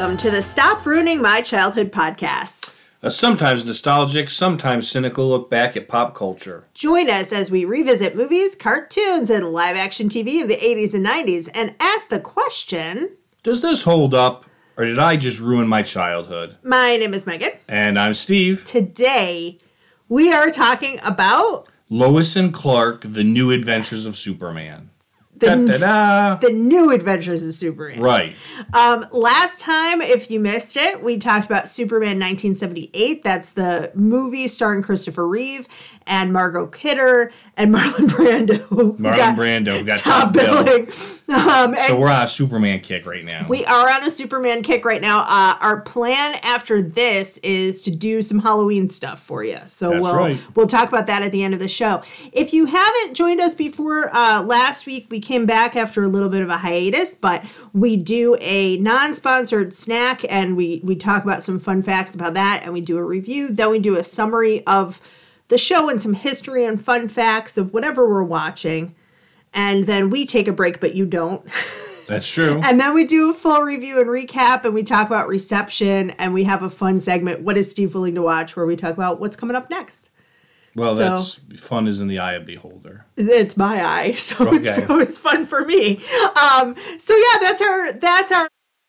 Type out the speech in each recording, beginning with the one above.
Welcome to the Stop Ruining My Childhood podcast. A sometimes nostalgic, sometimes cynical look back at pop culture. Join us as we revisit movies, cartoons, and live-action TV of the 80s and 90s and ask the question... Does this hold up, or did I just ruin my childhood? My name is Megan. And I'm Steve. Today, we are talking about... Lois and Clark, The New Adventures of Superman. The New Adventures of Superman. Right. Last time, if you missed it, we talked about Superman 1978. That's the movie starring Christopher Reeve and Margot Kidder and Marlon Brando. Got top billing. So we're on a Superman kick right now. We are on a Superman kick right now. Our plan after this is to do some Halloween stuff for you. So we'll talk about that at the end of the show. If you haven't joined us before, last week we came back after a little bit of a hiatus, but we do a non-sponsored snack and we talk about some fun facts about that, and we do a review. Then we do a summary of the show and some history and fun facts of whatever we're watching. And then we take a break, but you don't. That's true. And then we do a full review and recap, and we talk about reception, and we have a fun segment, What is Steve Willing to Watch?, where we talk about what's coming up next. Well, that's fun is in the eye of the beholder. It's my eye, so it's fun for me. That's our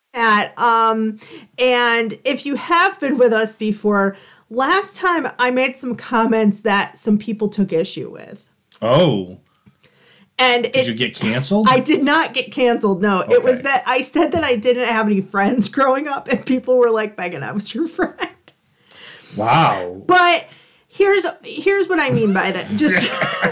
and if you have been with us before, last time I made some comments that some people took issue with. Oh. And did you get canceled? I did not get canceled, no. Okay. It was that I said that I didn't have any friends growing up, and people were like, Megan, I was your friend. Wow. But here's what I mean by that. Just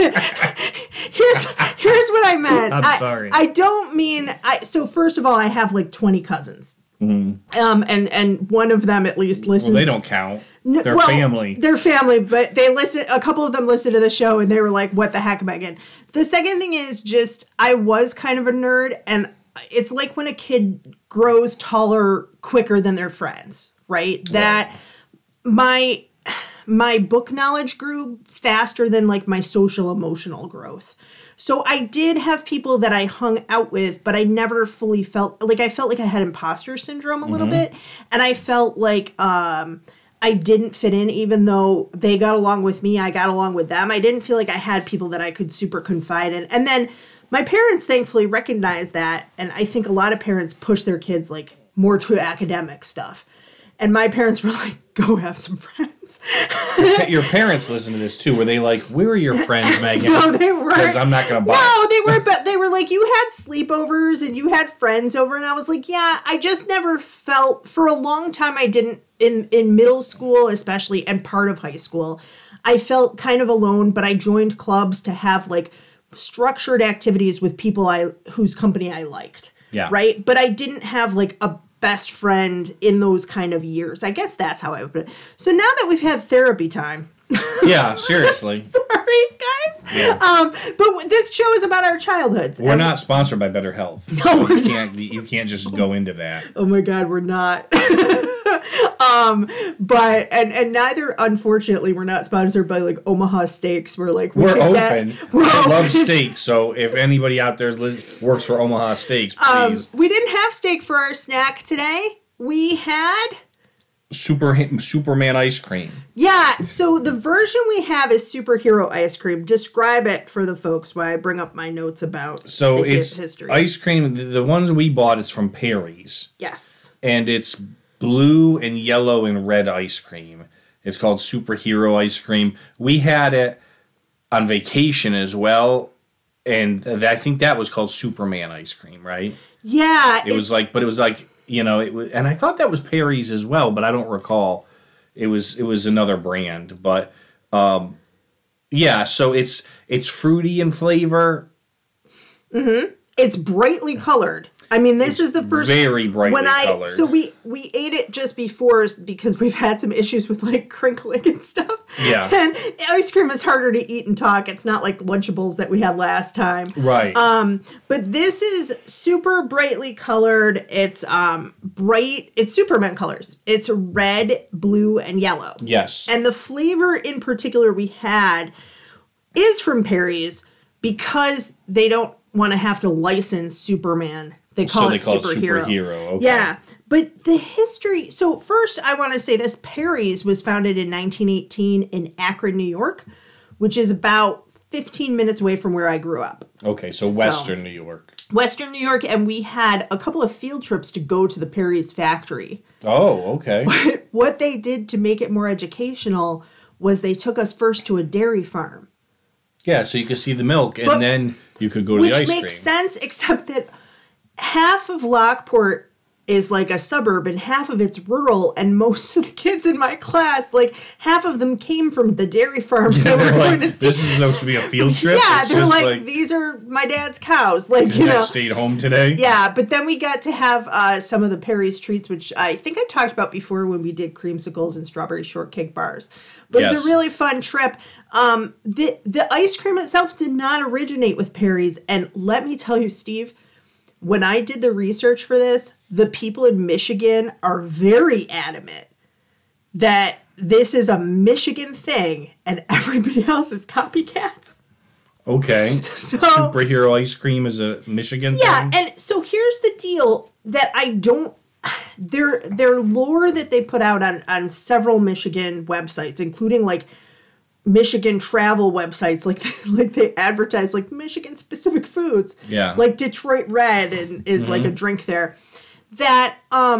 here's what I meant. I'm sorry. I don't mean so first of all, I have like 20 cousins. Mm-hmm. And one of them at least listens. Well, they don't count. They're family. They're family, but they listen. A couple of them listened to the show, and they were like, "What the heck, Megan?" The second thing is just I was kind of a nerd, and it's like when a kid grows taller quicker than their friends, right? That my book knowledge grew faster than like my social emotional growth. So I did have people that I hung out with, but I never fully felt like I had imposter syndrome a little bit. And I felt like I didn't fit in, even though they got along with me, I got along with them. I didn't feel like I had people that I could super confide in. And then my parents thankfully recognized that. And I think a lot of parents push their kids like more to academic stuff. And my parents were like, go have some friends. Your parents listen to this too. Were they like, where are your friends, Megan? No, they weren't. Because I'm not going to buy No, they were, but they were like, you had sleepovers and you had friends over. And I was like, yeah, I just never felt, for a long time I didn't, in middle school especially, and part of high school, I felt kind of alone, but I joined clubs to have like structured activities with people whose company I liked. Yeah. Right? But I didn't have like a best friend in those kind of years. I guess that's how I would put it. So now that we've had therapy time. Yeah, seriously. Sorry, guys. Yeah. But this show is about our childhoods. We're not sponsored by Better Health. No, you can't just go into that. Oh my God, we're not. But neither, unfortunately, we're not sponsored by like Omaha Steaks. We're open. I love steak, so if anybody out there works for Omaha Steaks, please. We didn't have steak for our snack today. We had Superman ice cream. Yeah, so the version we have is superhero ice cream. Describe it for the folks while I bring up my notes about it's history. Ice cream. The ones we bought is from Perry's. Yes. And it's blue and yellow and red ice cream. It's called superhero ice cream. We had it on vacation as well, and I think that was called Superman ice cream, right? Yeah. It was like, and I thought that was Perry's as well, but I don't recall. It was another brand, but so it's fruity in flavor. Mm-hmm. It's brightly colored. I mean, this is the first very brightly colored. So we ate it just before because we've had some issues with like crinkling and stuff. Yeah. And ice cream is harder to eat and talk. It's not like Lunchables that we had last time. Right. But this is super brightly colored. It's it's Superman colors. It's red, blue, and yellow. Yes. And the flavor in particular we had is from Perry's because they don't want to have to license Superman. They call it superhero. Okay. Yeah. But the history... So first, I want to say this. Perry's was founded in 1918 in Akron, New York, which is about 15 minutes away from where I grew up. Okay, so Western New York. Western New York, and we had a couple of field trips to go to the Perry's factory. Oh, okay. But what they did to make it more educational was they took us first to a dairy farm. Yeah, so you could see the milk, and then you could go to the ice cream. Which makes sense, except that half of Lockport is like a suburb and half of it's rural, and most of the kids in my class, like half of them came from the dairy farms that we're going to see. This is supposed to be a field trip? Yeah, they're like, these are my dad's cows. Like, you know. Stayed home today? Yeah, but then we got to have some of the Perry's treats, which I think I talked about before when we did creamsicles and strawberry shortcake bars. But It was a really fun trip. The ice cream itself did not originate with Perry's, and let me tell you, Steve, when I did the research for this, the people in Michigan are very adamant that this is a Michigan thing and everybody else is copycats. Okay. So, superhero ice cream is a Michigan thing? Yeah, and so here's the deal that I don't... Their lore that they put out on several Michigan websites, including like Michigan travel websites, like they advertise like Michigan specific foods. Yeah. Like Detroit Red and is like a drink there. That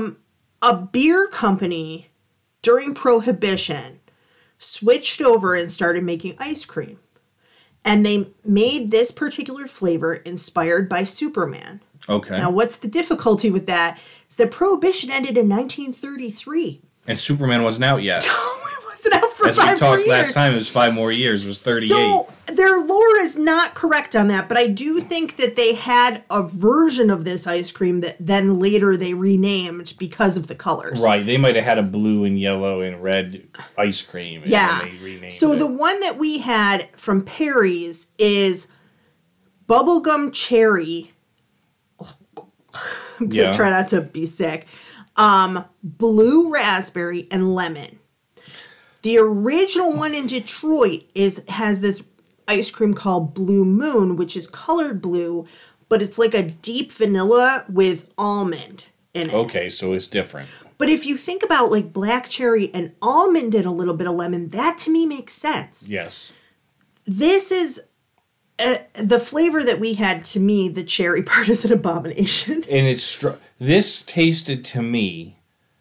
a beer company during Prohibition switched over and started making ice cream. And they made this particular flavor inspired by Superman. Okay. Now, what's the difficulty with that? Is that Prohibition ended in 1933. And Superman wasn't out yet. It wasn't out for 5 more years. As we talked last time, it was 5 more years. It was 38. So their lore is not correct on that, but I do think that they had a version of this ice cream that then later they renamed because of the colors. Right. They might have had a blue and yellow and red ice cream. And yeah. Then they renamed so it. the one that we had from Perry's is bubblegum cherry. I'm going to try not to be sick. Blue raspberry and lemon. The original one in Detroit has this ice cream called Blue Moon, which is colored blue, but it's like a deep vanilla with almond in it. Okay, so it's different. But if you think about like black cherry and almond and a little bit of lemon, that to me makes sense. Yes. This is the flavor that we had. To me, the cherry part is an abomination. And it's this tasted to me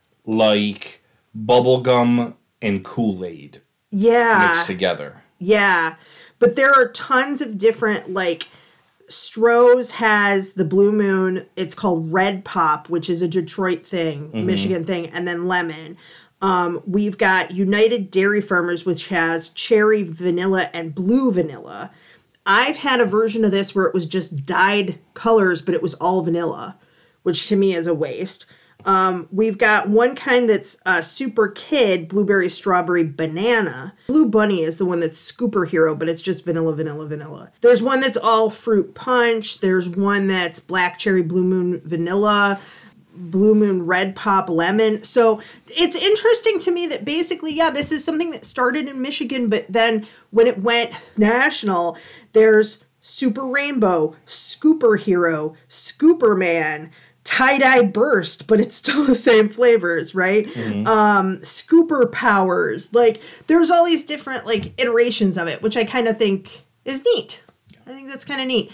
like bubblegum and Kool-Aid mixed together. Yeah. But there are tons of different, like, Stroh's has the Blue Moon. It's called Red Pop, which is a Detroit thing, Michigan thing, and then lemon. We've got United Dairy Farmers, which has cherry vanilla and blue vanilla. I've had a version of this where it was just dyed colors, but it was all vanilla, which to me is a waste. We've got one kind that's Super Kid, blueberry, strawberry, banana. Blue Bunny is the one that's Scooper Hero, but it's just vanilla, vanilla, vanilla. There's one that's all fruit punch. There's one that's black cherry, Blue Moon, vanilla, Blue Moon, red pop, lemon. So it's interesting to me that basically, yeah, this is something that started in Michigan, but then when it went national, there's Super Rainbow, Scooper Hero, Scooper Man, Tie-Dye Burst, but it's still the same flavors, right? Scooper Powers. Like, there's all these different, like, iterations of it, which I kind of think is neat. I think that's kind of neat.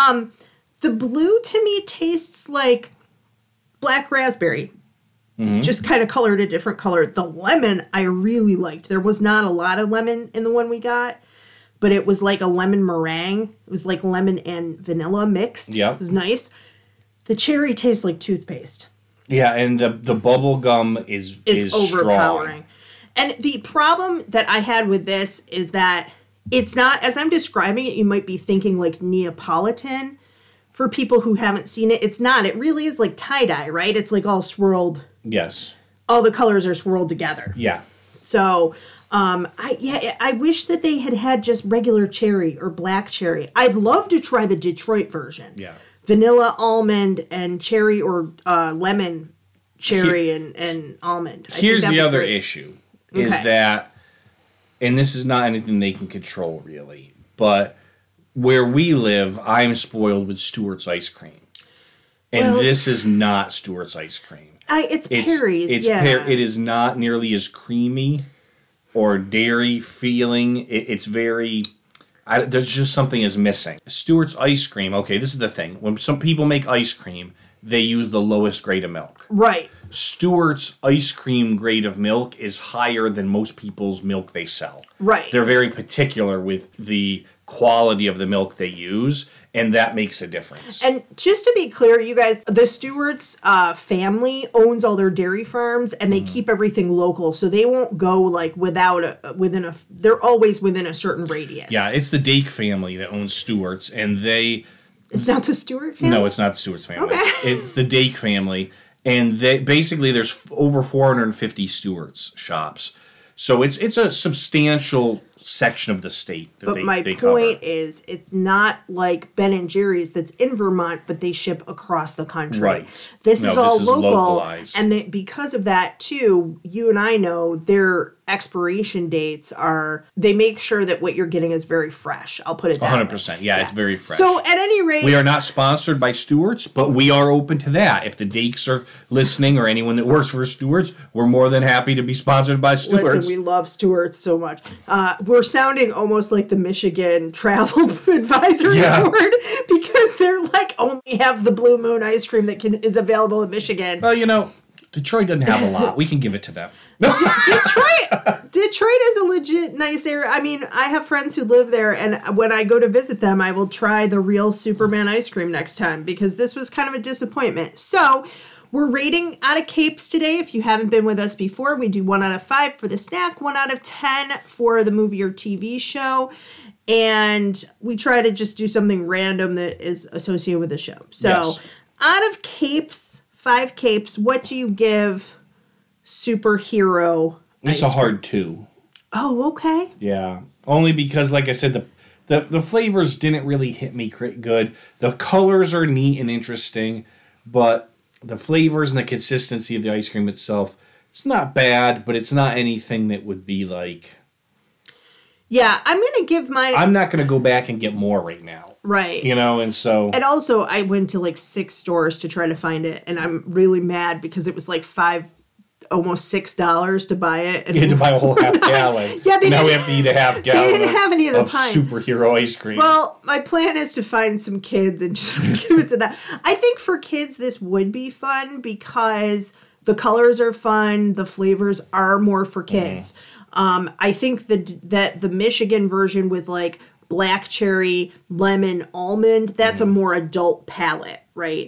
The blue, to me, tastes like black raspberry. Just kind of colored a different color. The lemon, I really liked. There was not a lot of lemon in the one we got, but it was like a lemon meringue. It was like lemon and vanilla mixed. Yeah. It was nice. The cherry tastes like toothpaste. Yeah, and the bubble gum is overpowering. Strong. And the problem that I had with this is that it's not, as I'm describing it, you might be thinking like Neapolitan. For people who haven't seen it, it's not. It really is like tie-dye, right? It's like all swirled. Yes. All the colors are swirled together. Yeah. So, I wish that they had just regular cherry or black cherry. I'd love to try the Detroit version. Yeah. Vanilla, almond, and cherry or lemon, cherry, and almond. Here's the other issue, is that, and this is not anything they can control really, but where we live, I'm spoiled with Stewart's ice cream. And this is not Stewart's ice cream. It's Perry's, it is not nearly as creamy or dairy feeling. It's very... there's just something is missing. Stewart's ice cream, okay, this is the thing. When some people make ice cream, they use the lowest grade of milk. Right. Stewart's ice cream grade of milk is higher than most people's milk they sell. Right. They're very particular with the quality of the milk they use, and that makes a difference. And just to be clear, you guys, the Stewart's family owns all their dairy farms, and they keep everything local, so they won't go like they're always within a certain radius. Yeah, it's the Dake family that owns Stewart's, and It's not the Stewart family? No, it's not the Stewart's family. Okay. It's the Dake family, and there's over 450 Stewart's shops. So it's a substantial section of the state that my they point cover. is, it's not like Ben and Jerry's that's in Vermont, but they ship across the country. Right. This is all local, localized. and because of that too, you and I know their expiration dates they make sure that what you're getting is very fresh. I'll put it that 100%. Yeah, it's very fresh. So at any rate, we are not sponsored by Stewart's, but we are open to that. If the Dakes are listening or anyone that works for Stewart's, we're more than happy to be sponsored by Stewart's. listen, we love Stewart's so much. We're sounding almost like the Michigan Travel Advisory Board because they're like only have the Blue Moon ice cream that is available in Michigan. Well, Detroit doesn't have a lot. We can give it to them. Detroit is a legit nice area. I mean, I have friends who live there, and when I go to visit them, I will try the real Superman ice cream next time because this was kind of a disappointment. So we're rating out of Capes today. If you haven't been with us before, we do 1 out of 5 for the snack, 1 out of 10 for the movie or TV show. And we try to just do something random that is associated with the show. So out of Capes, 5 Capes, what do you give superhero? It's a hard 2. Oh, okay. Yeah. Only because, like I said, the flavors didn't really hit me good. The colors are neat and interesting, but the flavors and the consistency of the ice cream itself, it's not bad, but it's not anything that would be like... Yeah, I'm going to give I'm not going to go back and get more right now. Right. And so... And also, I went to like 6 stores to try to find it, and I'm really mad because it was like almost $6 to buy it. And you had to buy a whole half gallon. Now we have to eat a half gallon they didn't have any of the pint. Superhero ice cream. Well, my plan is to find some kids and just give it to them. I think for kids this would be fun because the colors are fun, the flavors are more for kids. I think that the Michigan version with like black cherry, lemon, almond, that's a more adult palate, right?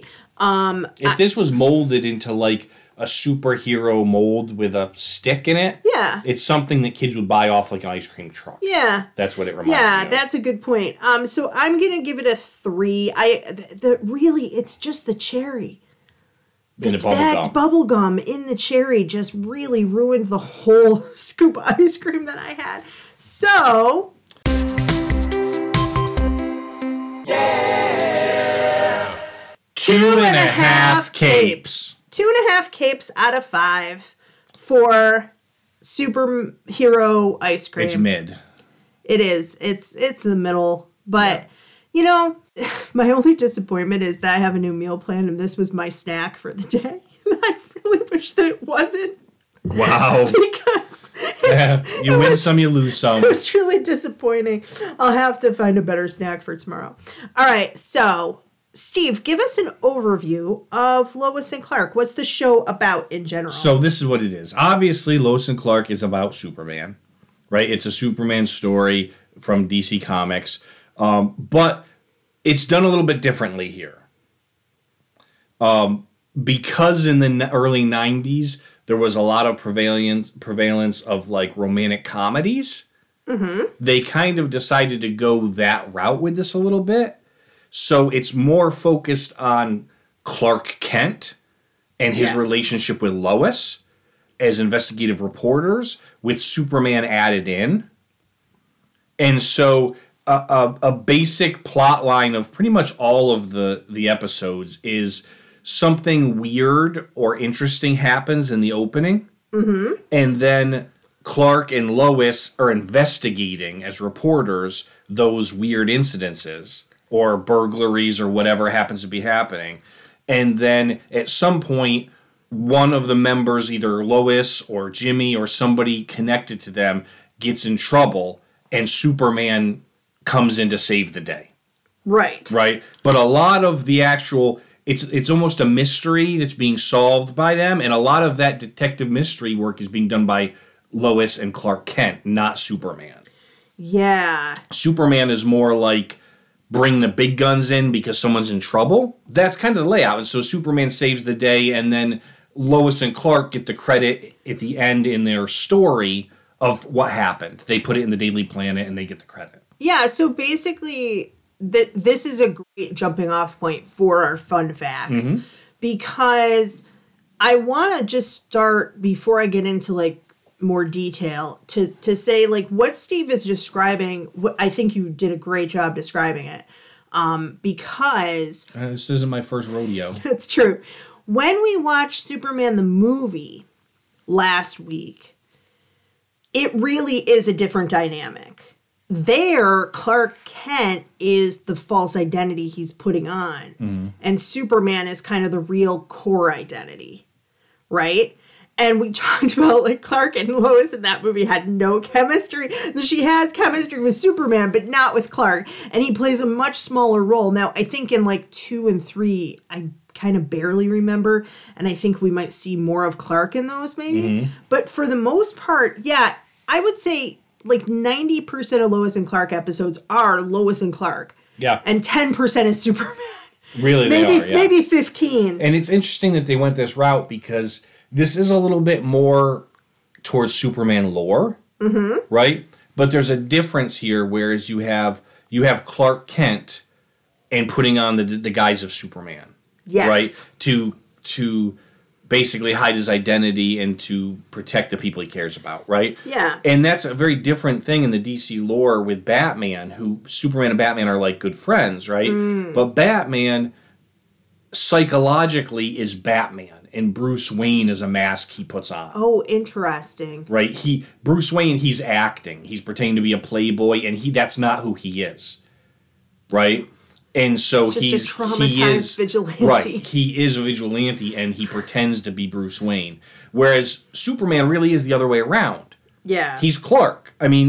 If this was molded into like a superhero mold with a stick in it, it's something that kids would buy off like an ice cream truck. Yeah. That's what it reminds me of. Yeah, that's a good point. So I'm going to give it a 3. Really, it's just the cherry. That bubble gum in the cherry just really ruined the whole scoop of ice cream that I had. So... Yeah! 2.5 capes. 2.5 capes out of 5 for superhero ice cream. It's mid. It is. It's the middle. But, my only disappointment is that I have a new meal plan and this was my snack for the day. And I really wish that it wasn't. Wow. Because you win some, you lose some. It was really disappointing. I'll have to find a better snack for tomorrow. All right, so... Steve, give us an overview of Lois and Clark. What's the show about in general? So this is what it is. Obviously, Lois and Clark is about Superman, right? It's a Superman story from DC Comics, but it's done a little bit differently here. Because in the early 90s, there was a lot of prevalence of like romantic comedies. Mm-hmm. They kind of decided to go that route with this a little bit. So it's more focused on Clark Kent and his relationship with Lois as investigative reporters with Superman added in. And so a basic plot line of pretty much all of the episodes is something weird or interesting happens in the opening. Mm-hmm. And then Clark and Lois are investigating as reporters those weird incidences or burglaries or whatever happens to be happening. And then at some point, one of the members, either Lois or Jimmy or somebody connected to them, gets in trouble, and Superman comes in to save the day. Right. Right? But a lot of the actual... It's almost a mystery that's being solved by them, and a lot of that detective mystery work is being done by Lois and Clark Kent, not Superman. Yeah. Superman is more like bring the big guns in because someone's in trouble. That's kind of the layout. And so Superman saves the day, and then Lois and Clark get the credit at the end in their story of what happened. They put it in the Daily Planet, and they get the credit. Yeah, so basically... this is a great jumping off point for our fun facts because I want to just start before I get into like more detail to say like what Steve is describing. I think you did a great job describing it because this isn't my first rodeo. That's true. When we watched Superman the movie last week, it really is a different dynamic. There, Clark Kent is the false identity he's putting on. And Superman is kind of the real core identity, right? And we talked about, like, Clark and Lois in that movie had no chemistry. She has chemistry with Superman, but not with Clark. And he plays a much smaller role. Now, I think in, like, 2 and 3, I kind of barely remember. And I think we might see more of Clark in those, maybe. But for the most part, yeah, I would say... like 90% of Lois and Clark episodes are Lois and Clark. Yeah. And 10% is Superman. Really, maybe, they are, yeah. Maybe 15. And it's interesting that they went this route because this is a little bit more towards Superman lore, right? But there's a difference here, whereas you have Clark Kent and putting on the guise of Superman. Yes. Right? To basically hide his identity and to protect the people he cares about, right? Yeah. And that's a very different thing in the DC lore with Batman, who Superman and Batman are like good friends, right? But Batman psychologically is Batman, and Bruce Wayne is a mask he puts on. Oh, interesting. Right? Bruce Wayne, he's acting. He's pretending to be a playboy, and that's not who he is. Right? And so he is vigilante. Right. He is a vigilante, and he pretends to be Bruce Wayne. Whereas Superman really is the other way around. Yeah. He's Clark. I mean,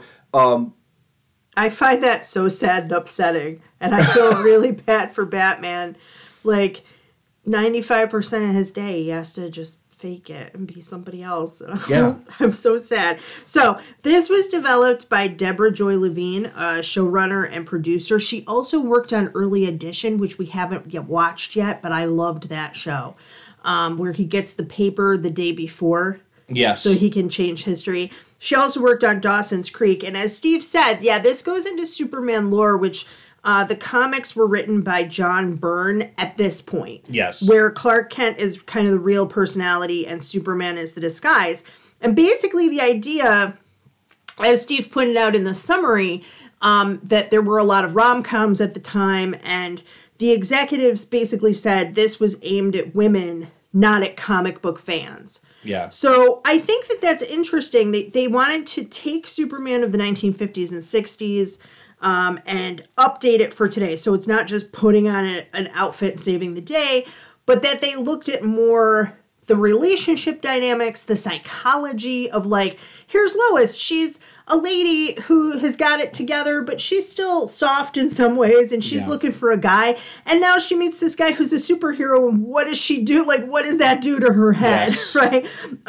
I find that so sad and upsetting. And I feel really bad for Batman. Like, 95% of his day, he has to just fake it and be somebody else. Yeah. I'm so sad. So this was developed by Deborah Joy Levine, a showrunner and producer. She also worked on Early Edition, which we haven't watched yet, but I loved that show, where he gets the paper the day before. Yes. So he can change history. She also worked on Dawson's Creek. And as Steve said, yeah, this goes into Superman lore, which the comics were written by John Byrne at this point. Yes. Where Clark Kent is kind of the real personality and Superman is the disguise. And basically the idea, as Steve pointed out in the summary, that there were a lot of rom-coms at the time, and the executives basically said this was aimed at women, not at comic book fans. Yeah. So I think that that's interesting. They wanted to take Superman of the 1950s and 60s and update it for today. So it's not just putting on an outfit and saving the day, but that they looked at more the relationship dynamics, the psychology of, like, here's Lois. She's a lady who has got it together, but she's still soft in some ways, and she's looking for a guy. And now she meets this guy who's a superhero, and what does she do? Like, what does that do to her head, right?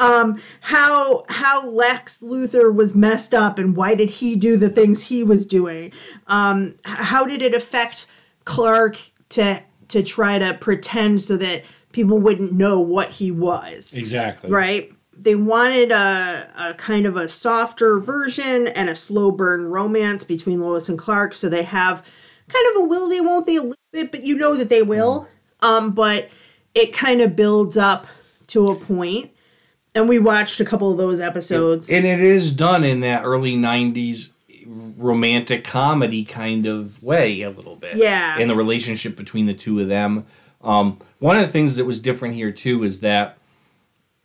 How Lex Luthor was messed up, and why did he do the things he was doing? How did it affect Clark to try to pretend so that people wouldn't know what he was? Exactly. Right? They wanted a kind of a softer version and a slow burn romance between Lois and Clark. So they have kind of a will they, won't they a little bit, but you know that they will. But it kind of builds up to a point. And we watched a couple of those episodes. And it is done in that early 90s romantic comedy kind of way a little bit. Yeah. And the relationship between the two of them. One of the things that was different here, too, is that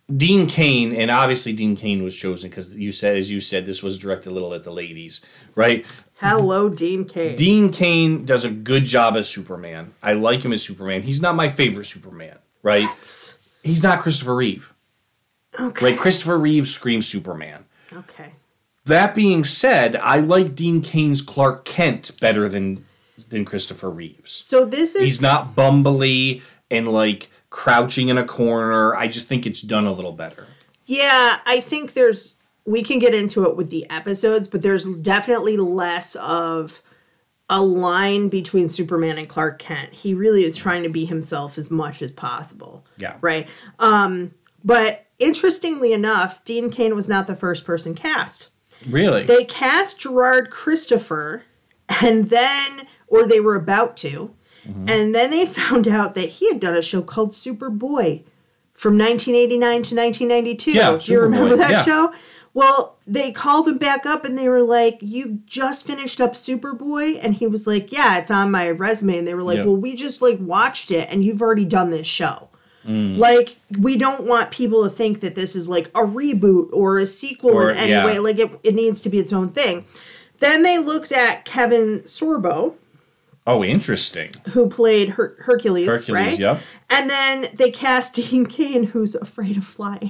Dean Cain, and obviously Dean Cain was chosen because as you said, this was directed a little at the ladies, right? Hello, Dean Cain. Dean Cain does a good job as Superman. I like him as Superman. He's not my favorite Superman, right? He's not Christopher Reeve. Okay. Right? Christopher Reeve screams Superman. Okay. That being said, I like Dean Cain's Clark Kent better than Christopher Reeve's. So he's not bumbly and like crouching in a corner. I just think it's done a little better. Yeah, I think we can get into it with the episodes, but there's definitely less of a line between Superman and Clark Kent. He really is trying to be himself as much as possible. Yeah. Right. But interestingly enough, Dean Cain was not the first person cast. Really? They cast Gerard Christopher, and then, or they were about to, and then they found out that he had done a show called Superboy from 1989 to 1992. Yeah, do you remember that yeah. show? Well, they called him back up and they were like, you just finished up Superboy? And he was like, yeah, it's on my resume. And they were like, well, we just like watched it and you've already done this show. Like, we don't want people to think that this is like a reboot or a sequel in any way. Like, it needs to be its own thing. Then they looked at Kevin Sorbo. Oh, interesting. Who played Hercules, right? Hercules, yep. And then they cast Dean Cain, who's afraid of flying.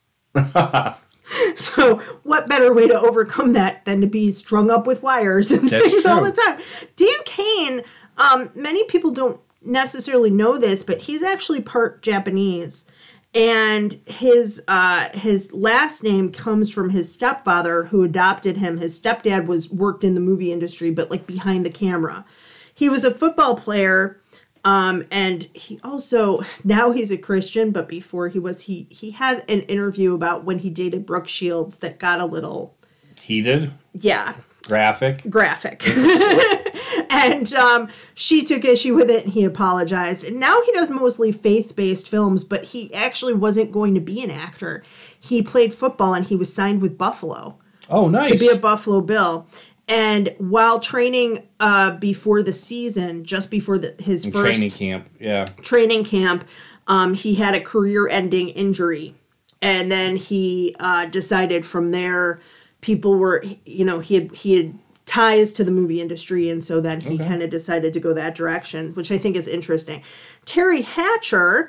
So what better way to overcome that than to be strung up with wires and things all the time? Dean Cain, many people don't necessarily know this, but he's actually part Japanese. And his last name comes from his stepfather who adopted him. His stepdad worked in the movie industry, but like behind the camera. He was a football player, and he also, now he's a Christian, but before he had an interview about when he dated Brooke Shields that got a little... Heated? Yeah. Graphic. And she took issue with it and he apologized. And now he does mostly faith-based films, but he actually wasn't going to be an actor. He played football and he was signed with Buffalo. Oh, nice. To be a Buffalo Bill. And while training before the season, just before his first... Training camp, yeah. Training camp, he had a career-ending injury. And then he decided from there, people were, he had ties to the movie industry, and so then he kind of decided to go that direction, which I think is interesting. Terry Hatcher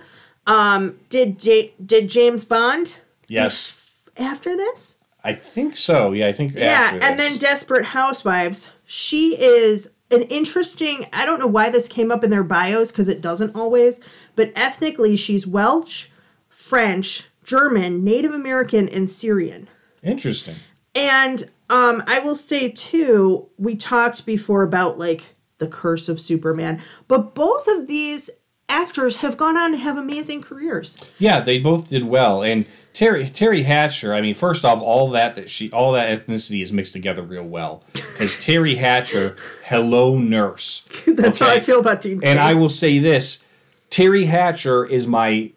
did James Bond. Yes. After this? I think so. Yeah, I think after and this. then Desperate Housewives. She is an interesting, I don't know why this came up in their bios, because it doesn't always, but ethnically she's Welsh, French, German, Native American, and Syrian. Interesting. And I will say, too, we talked before about, like, the curse of Superman. But both of these actors have gone on to have amazing careers. Yeah, they both did well. And Terry Hatcher, I mean, first off, all that ethnicity is mixed together real well. Because Terry Hatcher, hello, nurse. That's how I feel about Dean Cain. And I will say this. Terry Hatcher is my,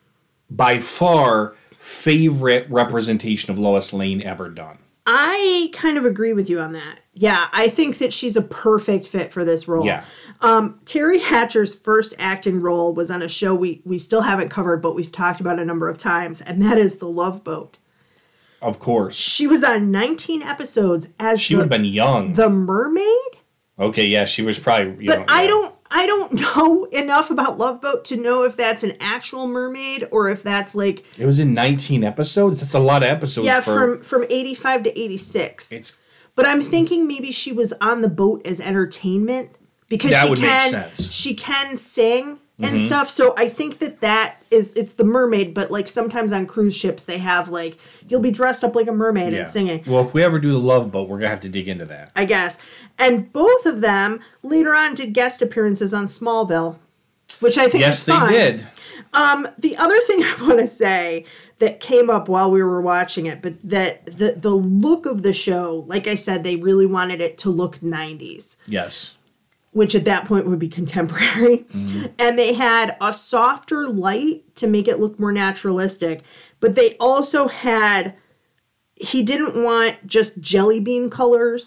by far, favorite representation of Lois Lane ever done. I kind of agree with you on that. Yeah, I think that she's a perfect fit for this role. Yeah. Terry Hatcher's first acting role was on a show we still haven't covered, but we've talked about a number of times, and that is The Love Boat. Of course. She was on 19 episodes as she would have been young. The mermaid? Okay, yeah, she was probably young. But I don't know enough about Love Boat to know if that's an actual mermaid or if that's like... It was in 19 episodes? That's a lot of episodes. Yeah, from 85 to 86. But I'm thinking maybe she was on the boat as entertainment because that would make sense. She can sing and stuff. So I think it's the mermaid, but like sometimes on cruise ships they have like, you'll be dressed up like a mermaid and singing. Well, if we ever do The Love Boat, we're going to have to dig into that. I guess. And both of them later on did guest appearances on Smallville, which I think is fun. Yes, they did. The other thing I want to say that came up while we were watching it, but that the look of the show, like I said, they really wanted it to look 90s. Yes. Which at that point would be contemporary. And they had a softer light to make it look more naturalistic. But they also had, he didn't want just jelly bean colors.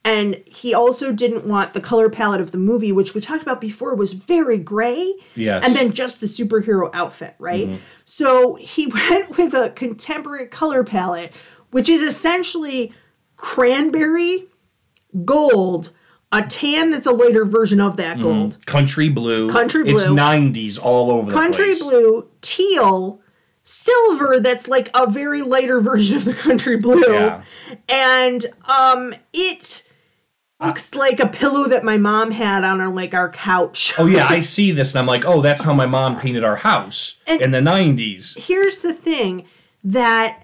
And he also didn't want the color palette of the movie, which we talked about before, was very gray. Yes. And then just the superhero outfit, right? So he went with a contemporary color palette, which is essentially cranberry, gold, a tan that's a later version of that gold. Country blue. Country blue. It's 90s all over the place. Country blue, teal, silver that's like a very lighter version of the country blue. Yeah. And it looks like a pillow that my mom had on our couch. Oh, yeah, I see this, and I'm like, oh, that's how my mom painted our house in the 90s. Here's the thing, that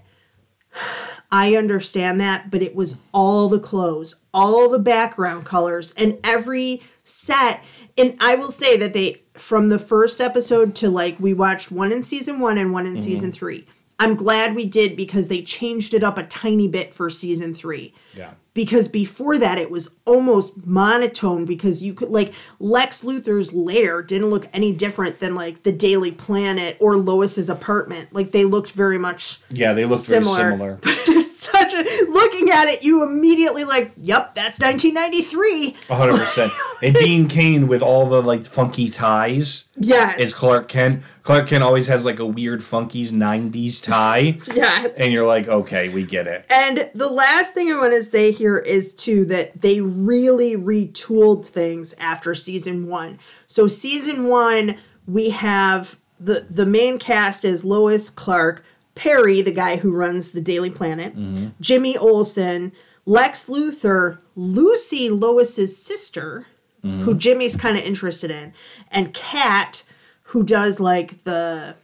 I understand that, but it was all the clothes, all the background colors, and every set. And I will say that they, from the first episode to we watched one in season 1 and one in season 3. I'm glad we did, because they changed it up a tiny bit for season 3. Yeah. Because before that, it was almost monotone, because you could, Lex Luthor's lair didn't look any different than, the Daily Planet or Lois's apartment. They looked very much they looked very similar. But it's such a, looking at it, you immediately yep, that's 1993. 100%. And Dean Cain with all the, funky ties. Yes. Is Clark Kent. Clark Kent always has, a weird, funky 90s tie. Yes. And you're like, okay, we get it. And the last thing I want to say here is, too, that they really retooled things after season 1. So season 1, we have the main cast is Lois, Clark, Perry, the guy who runs the Daily Planet, Jimmy Olsen, Lex Luthor, Lucy, Lois's sister, who Jimmy's kind of interested in, and Kat, who does the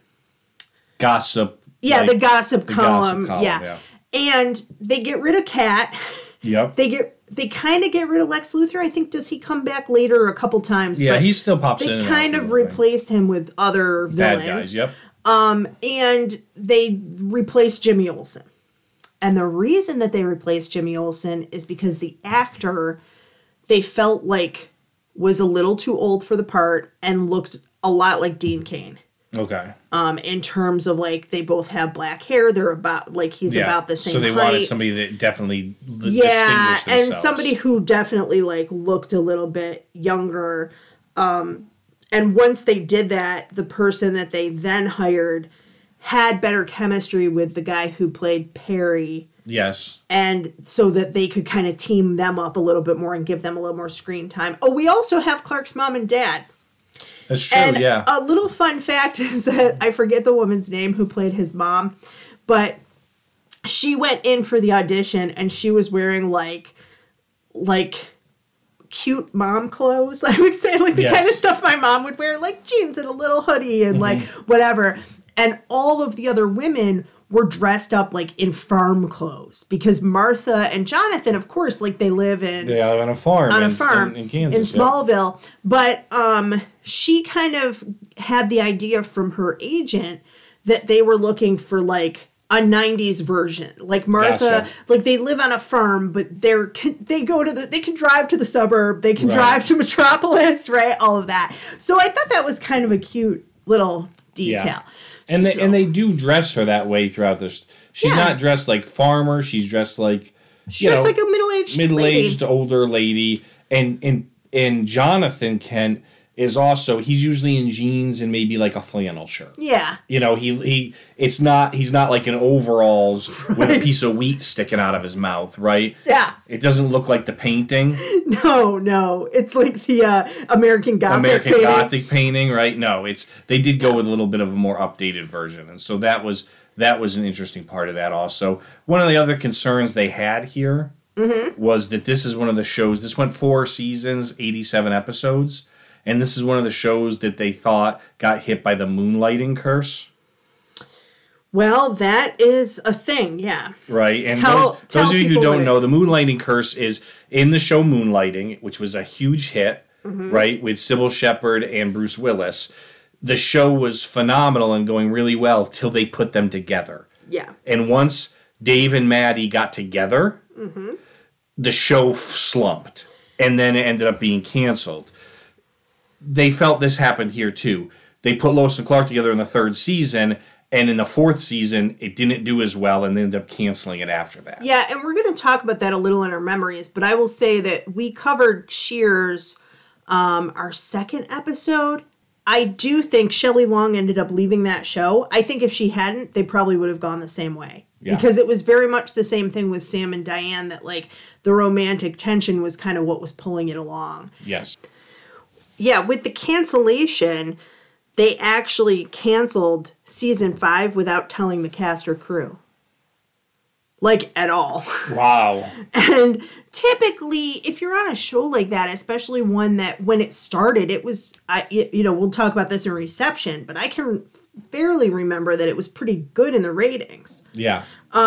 gossip. Yeah, the gossip column. Yeah. And they get rid of Kat. Yep. They kind of get rid of Lex Luthor. I think, does he come back later a couple times? Yeah, but he still pops in. They kind of replace him with other villains. Bad guys, yep. And they replace Jimmy Olsen. And the reason that they replaced Jimmy Olsen is because the actor, they felt was a little too old for the part and looked a lot like Dean Cain. Okay. In terms of they both have black hair, they're about he's about the same height. So they wanted somebody that definitely distinguished themselves. And somebody who definitely looked a little bit younger. And once they did that, the person that they then hired had better chemistry with the guy who played Perry. Yes. And so that they could kind of team them up a little bit more and give them a little more screen time. Oh, we also have Clark's mom and dad. That's true, and yeah. A little fun fact is that I forget the woman's name who played his mom, but she went in for the audition and she was wearing cute mom clothes, I would say, the kind of stuff my mom would wear, jeans and a little hoodie and whatever. And all of the other women were dressed up in farm clothes, because Martha and Jonathan, of course, they live in... They live on a farm. In Kansas. In Smallville. Yeah. But she kind of had the idea from her agent that they were looking for a 90s version. Martha, gotcha. They live on a farm, but they can drive to the suburb, they can drive to Metropolis, right? All of that. So I thought that was kind of a cute little detail. Yeah. And they do dress her that way throughout this. She's not dressed like farmer. She's dressed like a middle-aged older lady. And Jonathan Kent is also, he's usually in jeans and maybe a flannel shirt. Yeah. He's not like in overalls with a piece of wheat sticking out of his mouth, right? Yeah. It doesn't look like the painting. No. It's the American Gothic painting, right? No, they did go with a little bit of a more updated version. And so that was an interesting part of that also. One of the other concerns they had here was that this is one of the shows, this went 4 seasons, 87 episodes. And this is one of the shows that they thought got hit by the moonlighting curse. Well, that is a thing, yeah. Right. And those of you who don't know, the moonlighting curse is in the show Moonlighting, which was a huge hit, right, with Sybil Shepherd and Bruce Willis. The show was phenomenal and going really well till they put them together. Yeah. And once Dave and Maddie got together, the show slumped. And then it ended up being canceled. They felt this happened here too. They put Lois and Clark together in the 3rd season, And in the fourth season, it didn't do as well, and they ended up canceling it after that. Yeah, and we're going to talk about that a little in our memories, but I will say that we covered Cheers, our second episode. I do think Shelley Long ended up leaving that show. I think if she hadn't, they probably would have gone the same way. Yeah. Because it was very much the same thing with Sam and Diane, that like the romantic tension was kind of what was pulling it along. Yes. Yeah, with the cancellation, they actually canceled season 5 without telling the cast or crew. Like, at all. Wow. And typically, if you're on a show like that, especially one that when it started, it was, we'll talk about this in reception, but I can fairly remember that it was pretty good in the ratings. Yeah.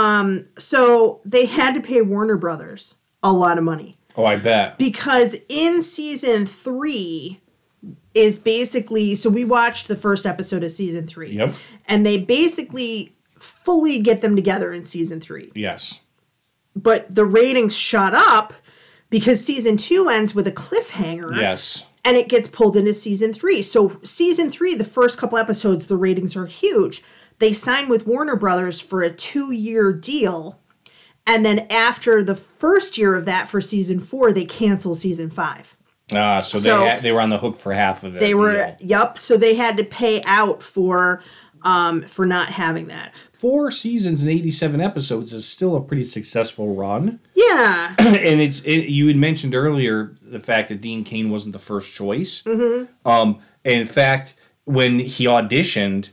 So they had to pay Warner Brothers a lot of money. Oh, I bet. Because in season 3 is basically, so we watched the first episode of season 3. Yep. And they basically fully get them together in season 3. Yes. But the ratings shot up because season 2 ends with a cliffhanger. Yes. And it gets pulled into season 3. So season 3, the first couple episodes, the ratings are huge. They signed with Warner Brothers for a 2-year deal. And then after the first year of that for season 4, they cancel season 5. So they were on the hook for half of it. They were, yep. So they had to pay out for not having that. 4 seasons and 87 episodes is still a pretty successful run. Yeah. And you had mentioned earlier the fact that Dean Cain wasn't the first choice. Mm-hmm. And in fact, when he auditioned,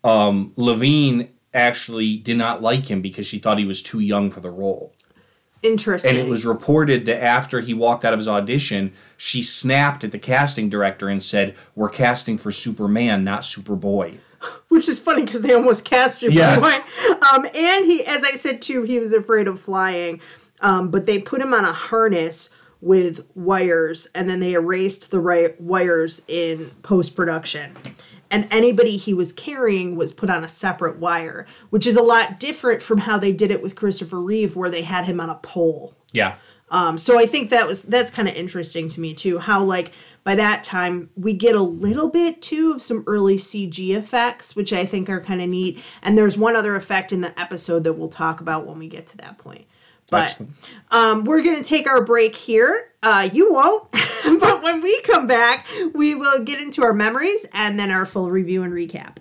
Levine actually did not like him because she thought he was too young for the role. Interesting. And it was reported that after he walked out of his audition, she snapped at the casting director and said, "We're casting for Superman, not Superboy." Which is funny because they almost cast Superboy. Yeah. And he, as I said too, he was afraid of flying. But they put him on a harness with wires, and then they erased the wires in post-production. And anybody he was carrying was put on a separate wire, which is a lot different from how they did it with Christopher Reeve, where they had him on a pole. Yeah. So I think that's kind of interesting to me too, how like by that time we get a little bit too of some early CG effects, which I think are kind of neat. And there's one other effect in the episode that we'll talk about when we get to that point. But we're going to take our break here. You won't. But when we come back, we will get into our memories and then our full review and recap.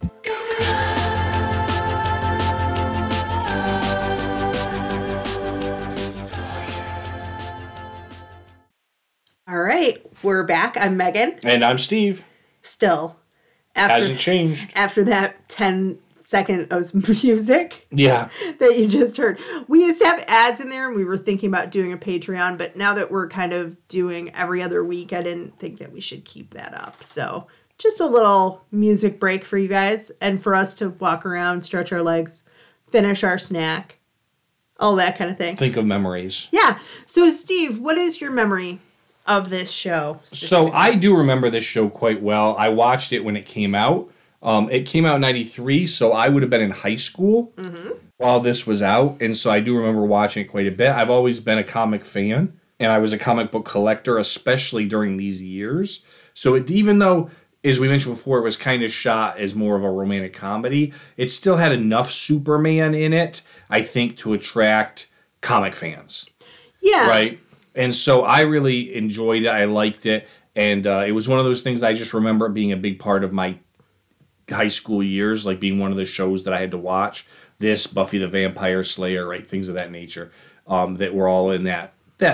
All right, we're back. I'm Megan. And I'm Steve. Still. Hasn't changed. After that 10-second of music. Yeah. That you just heard. We used to have ads in there and we were thinking about doing a Patreon, but now that we're kind of doing every other week, I didn't think that we should keep that up. So just a little music break for you guys and for us to walk around, stretch our legs, finish our snack, all that kind of thing. Think of memories. Yeah. So Steve, what is your memory of this show? So I do remember this show quite well. I watched it when it came out. It came out in 93, so I would have been in high school while this was out. And so I do remember watching it quite a bit. I've always been a comic fan, and I was a comic book collector, especially during these years. So even though, as we mentioned before, it was kind of shot as more of a romantic comedy, it still had enough Superman in it, I think, to attract comic fans. Yeah. Right? And so I really enjoyed it. I liked it. And it was one of those things that I just remember being a big part of my high school years, like being one of the shows that I had to watch. This, Buffy the Vampire Slayer, right? Things of that nature that were all in that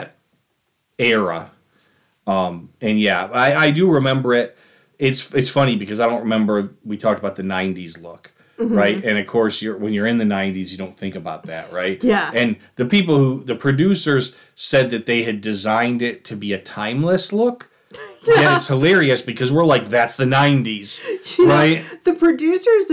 era. And yeah, I do remember it. It's funny because I don't remember, we talked about the 90s look. Right. And of course, when you're in the 90s, you don't think about that. Right. Yeah. And the producers said that they had designed it to be a timeless look. Yeah. And it's hilarious because we're like, that's the 90s. Right. The producers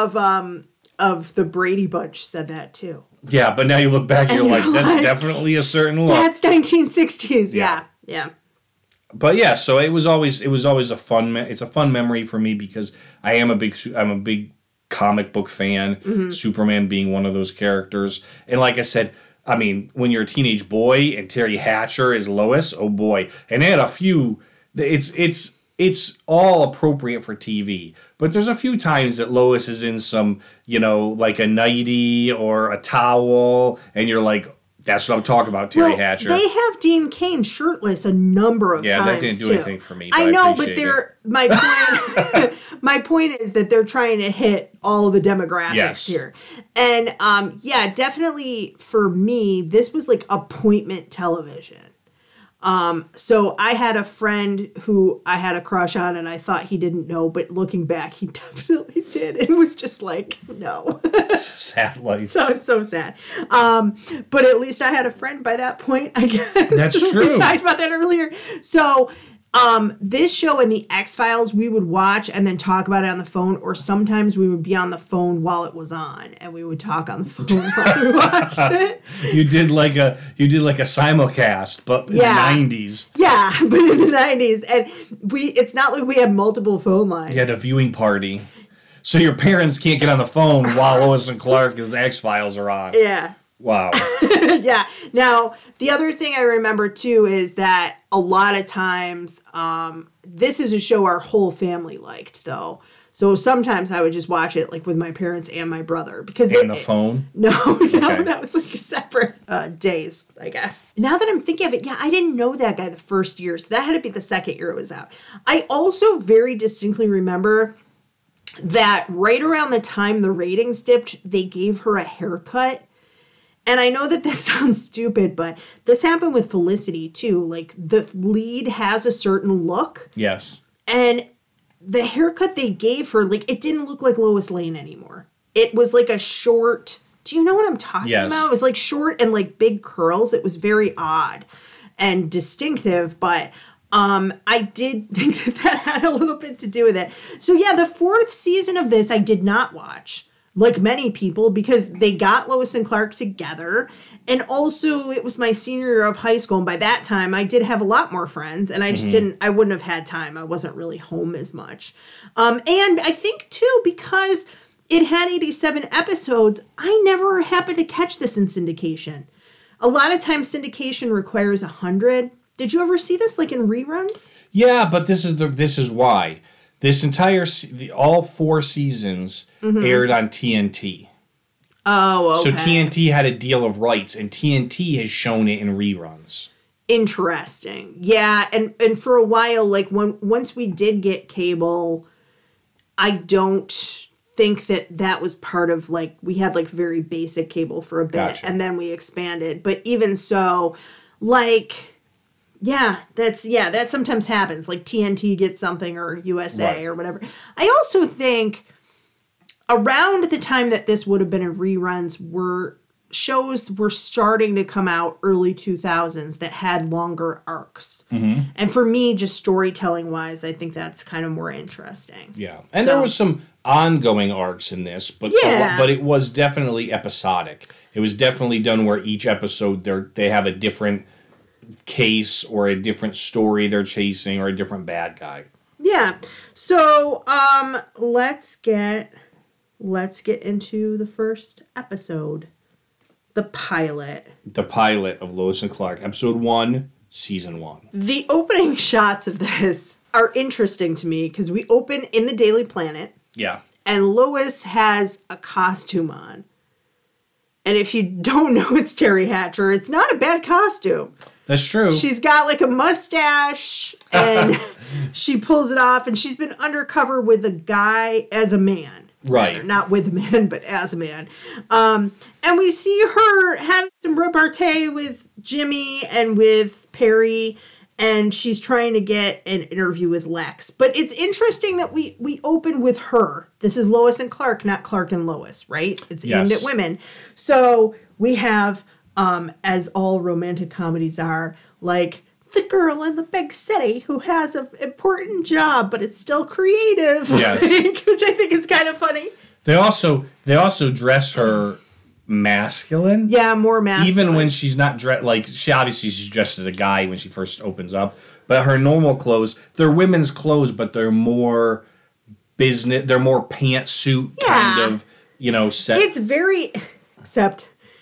of the Brady Bunch said that too. Yeah. But now you look back and you're like, that's definitely a certain look. That's 1960s. Yeah. Yeah. But yeah, so it was always a fun memory for me because I'm a big comic book fan, Superman being one of those characters. And like I said, I mean, when you're a teenage boy and Terry Hatcher is Lois, oh boy. And they had a few, it's it's all appropriate for TV. But there's a few times that Lois is in some, like a nightie or a towel, and you're like, that's what I'm talking about, Terry Hatcher. They have Dean Cain shirtless a number of times. Yeah, that didn't do anything for me. But I know, but it. my point is that they're trying to hit all the demographics here. And definitely for me, this was like appointment television. So I had a friend who I had a crush on and I thought he didn't know, but looking back, he definitely did. And was just like, no. Sad life. So sad. But at least I had a friend by that point, I guess. That's true. We talked about that earlier. So, this show and the X-Files we would watch and then talk about it on the phone, or sometimes we would be on the phone while it was on and we would talk on the phone while we watched it. You did like a simulcast, but in the 90s. Yeah, but in the 90s. And it's not like we had multiple phone lines. You had a viewing party. So your parents can't get on the phone while Lois and Clark because the X-Files are on. Yeah. Wow. Yeah. Now, the other thing I remember, too, is that a lot of times, this is a show our whole family liked, though. So sometimes I would just watch it, like, with my parents and my brother. Because the phone? No, Okay. that was, like, separate days, I guess. Now that I'm thinking of it, I didn't know that guy the first year. So that had to be the second year it was out. I also very distinctly remember that right around the time the ratings dipped, they gave her a haircut. And I know that this sounds stupid, but this happened with Felicity, too. Like, the lead has a certain look. Yes. And the haircut they gave her, like, it didn't look like Lois Lane anymore. It was like a short... Do you know what I'm talking about? It was like short and like big curls. It was very odd and distinctive, but... I did think that had a little bit to do with it. So yeah, the 4th season of this I did not watch, like many people, because they got Lois and Clark together. And also it was my senior year of high school. And by that time I did have a lot more friends and I just I wouldn't have had time. I wasn't really home as much. And I think too, because it had 87 episodes, I never happened to catch this in syndication. A lot of times syndication requires 100. Did you ever see this, like, in reruns? Yeah, but this is why. This entire all 4 seasons aired on TNT. Oh, okay. So TNT had a deal of rights, and TNT has shown it in reruns. Interesting. Yeah, and for a while, like, once we did get cable, I don't think that was part of, like, we had, like, very basic cable for a bit, Gotcha. And then we expanded. But even so, like... Yeah, that sometimes happens. Like TNT gets something or USA or whatever. I also think around the time that this would have been in reruns shows were starting to come out early 2000s that had longer arcs. Mm-hmm. And for me, just storytelling wise, I think that's kind of more interesting. Yeah. And there was some ongoing arcs in this, but it was definitely episodic. It was definitely done where each episode they have a different case or a different story they're chasing or a different bad guy. Yeah. So, let's get into the first episode. The pilot. The pilot of Lois and Clark, episode 1, season 1. The opening shots of this are interesting to me because we open in the Daily Planet. Yeah. And Lois has a costume on. And if you don't know it's Terry Hatcher, it's not a bad costume. That's true. She's got like a mustache and she pulls it off and she's been undercover with a guy as a man. Right. Rather, not with a man, but as a man. And we see her having some repartee with Jimmy and with Perry, and she's trying to get an interview with Lex. But it's interesting that we open with her. This is Lois and Clark, not Clark and Lois, right? It's aimed at women. So we have... as all romantic comedies are, like the girl in the big city who has an important job, but it's still creative. Yes. Which I think is kind of funny. They also dress her masculine. Yeah, more masculine. Even when she's not dressed, like she's dressed as a guy when she first opens up. But her normal clothes, they're women's clothes, but they're more business. They're more pantsuit kind of, set. It's very, except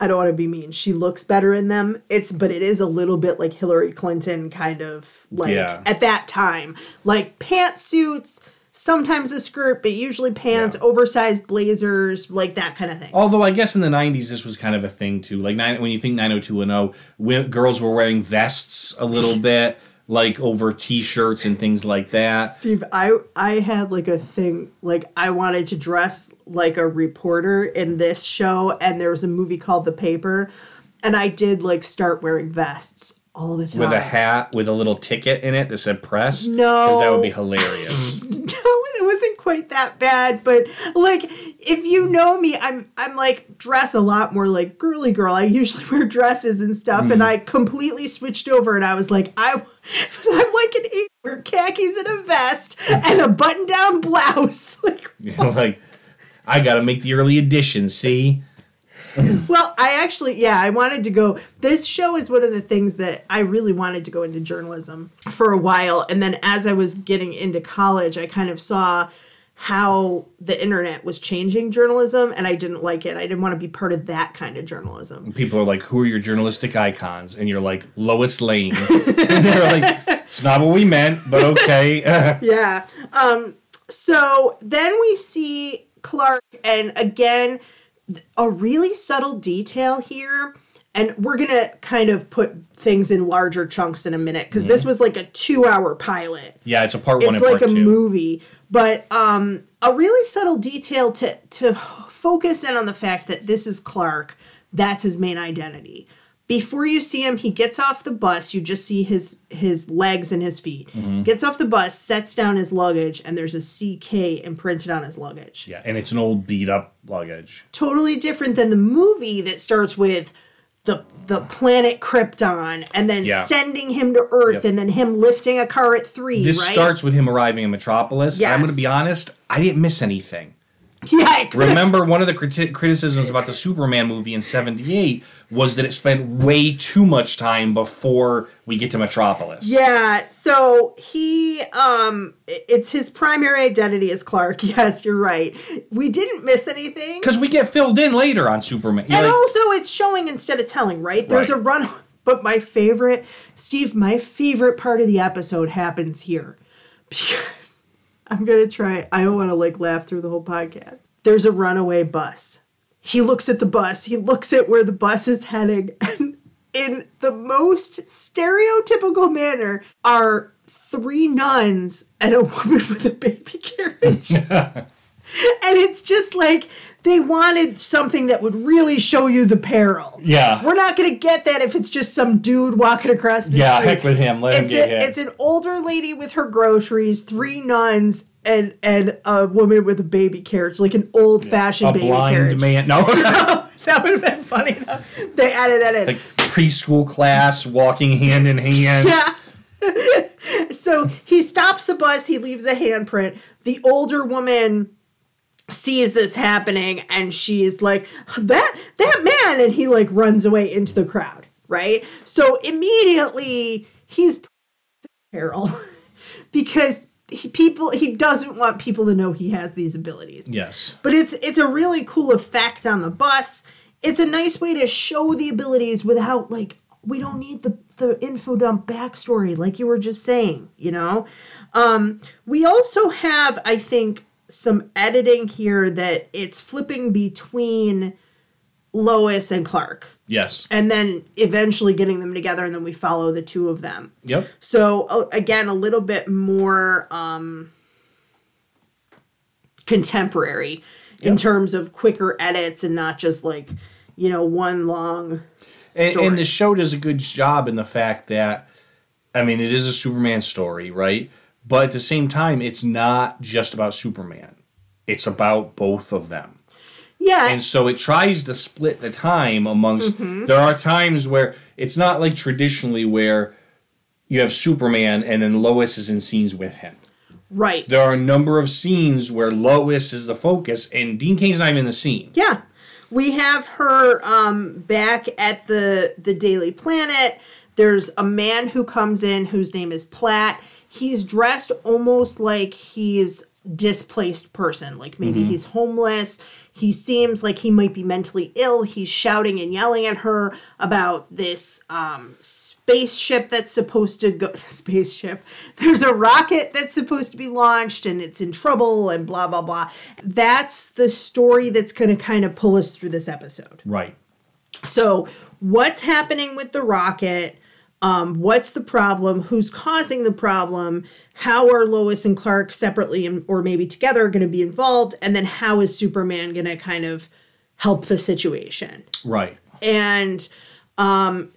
I don't want to be mean. She looks better in them. But it is a little bit like Hillary Clinton kind of like at that time. Like pantsuits, sometimes a skirt, but usually pants, oversized blazers, like that kind of thing. Although I guess in the 90s this was kind of a thing too. Like when you think 90210, girls were wearing vests a little bit, like over t-shirts and things like that. Steve, I had like a thing, like I wanted to dress like a reporter in this show, and there was a movie called The Paper, and I did like start wearing vests all the time. With a hat with a little ticket in it that said press? No. Because that would be hilarious. No, it wasn't quite that bad, but like if you know me, I'm like dress a lot more like girly girl. I usually wear dresses and stuff, and I completely switched over, and I was like, I'm like an 8, wear khakis and a vest and a button-down blouse. Like I gotta make the early edition, see? Well, I wanted to go. This show is one of the things that I really wanted to go into journalism for a while. And then as I was getting into college, I kind of saw how the internet was changing journalism, and I didn't like it. I didn't want to be part of that kind of journalism. People are like, who are your journalistic icons? And you're like, Lois Lane. And they're like, it's not what we meant, but okay. Yeah. So then we see Clark, and again, a really subtle detail here, and we're going to kind of put things in larger chunks in a minute, because this was like a 2-hour pilot. Yeah, it's a part 1 and part 2. It's like a movie, but a really subtle detail to focus in on the fact that this is Clark. That's his main identity. Before you see him, he gets off the bus. You just see his legs and his feet. Gets off the bus, sets down his luggage, and there's a CK imprinted on his luggage. Yeah, and it's an old beat-up luggage. Totally different than the movie that starts with the planet Krypton, and then sending him to Earth, and then him lifting a car at 3, This right? starts with him arriving in Metropolis. Yes. I'm going to be honest, I didn't miss anything. Yeah, Remember, one of the criticisms about the Superman movie in 78 was that it spent way too much time before we get to Metropolis. Yeah, so he, it's his primary identity as Clark. Yes, you're right. We didn't miss anything. Because we get filled in later on Superman. And also, it's showing instead of telling, right? There's a run. But my favorite part of the episode happens here. Because I'm going to try. I don't want to like laugh through the whole podcast. There's a runaway bus. He looks at the bus. He looks at where the bus is heading. And in the most stereotypical manner are 3 nuns and a woman with a baby carriage. And it's just like they wanted something that would really show you the peril. Yeah. We're not going to get that if it's just some dude walking across the street. Yeah, heck with him. Let him get hit. It's an older lady with her groceries, 3 nuns, and a woman with a baby carriage, like an old-fashoned baby carriage. A blind man. No. That would have been funny, though. They added that in. Like preschool class walking hand in hand. Yeah. So he stops the bus. He leaves a handprint. The older woman sees this happening, and she's like, that man, and he like runs away into the crowd, right? So immediately he's peril because he doesn't want people to know he has these abilities. Yes. But it's a really cool effect on the bus. It's a nice way to show the abilities without like, we don't need the info dump backstory like you were just saying, you know? We also have, I think, some editing here that it's flipping between Lois and Clark. Yes. And then eventually getting them together, and then we follow the 2 of them. Yep. So, again, a little bit more contemporary in terms of quicker edits and not just like, you know, one long story. And the show does a good job in the fact that, I mean, it is a Superman story, right? But at the same time, it's not just about Superman. It's about both of them. Yeah. And so it tries to split the time amongst... There are times where it's not like traditionally where you have Superman and then Lois is in scenes with him. Right. There are a number of scenes where Lois is the focus and Dean Cain's not even in the scene. Yeah. We have her back at the Daily Planet. There's a man who comes in whose name is Platt. He's dressed almost like he's displaced person. Like maybe he's homeless. He seems like he might be mentally ill. He's shouting and yelling at her about this spaceship that's supposed to go. Spaceship. There's a rocket that's supposed to be launched and it's in trouble and blah, blah, blah. That's the story that's going to kind of pull us through this episode. Right. So what's happening with the rocket? What's the problem? Who's causing the problem? How are Lois and Clark separately or maybe together going to be involved? And then how is Superman going to kind of help the situation? Right. And but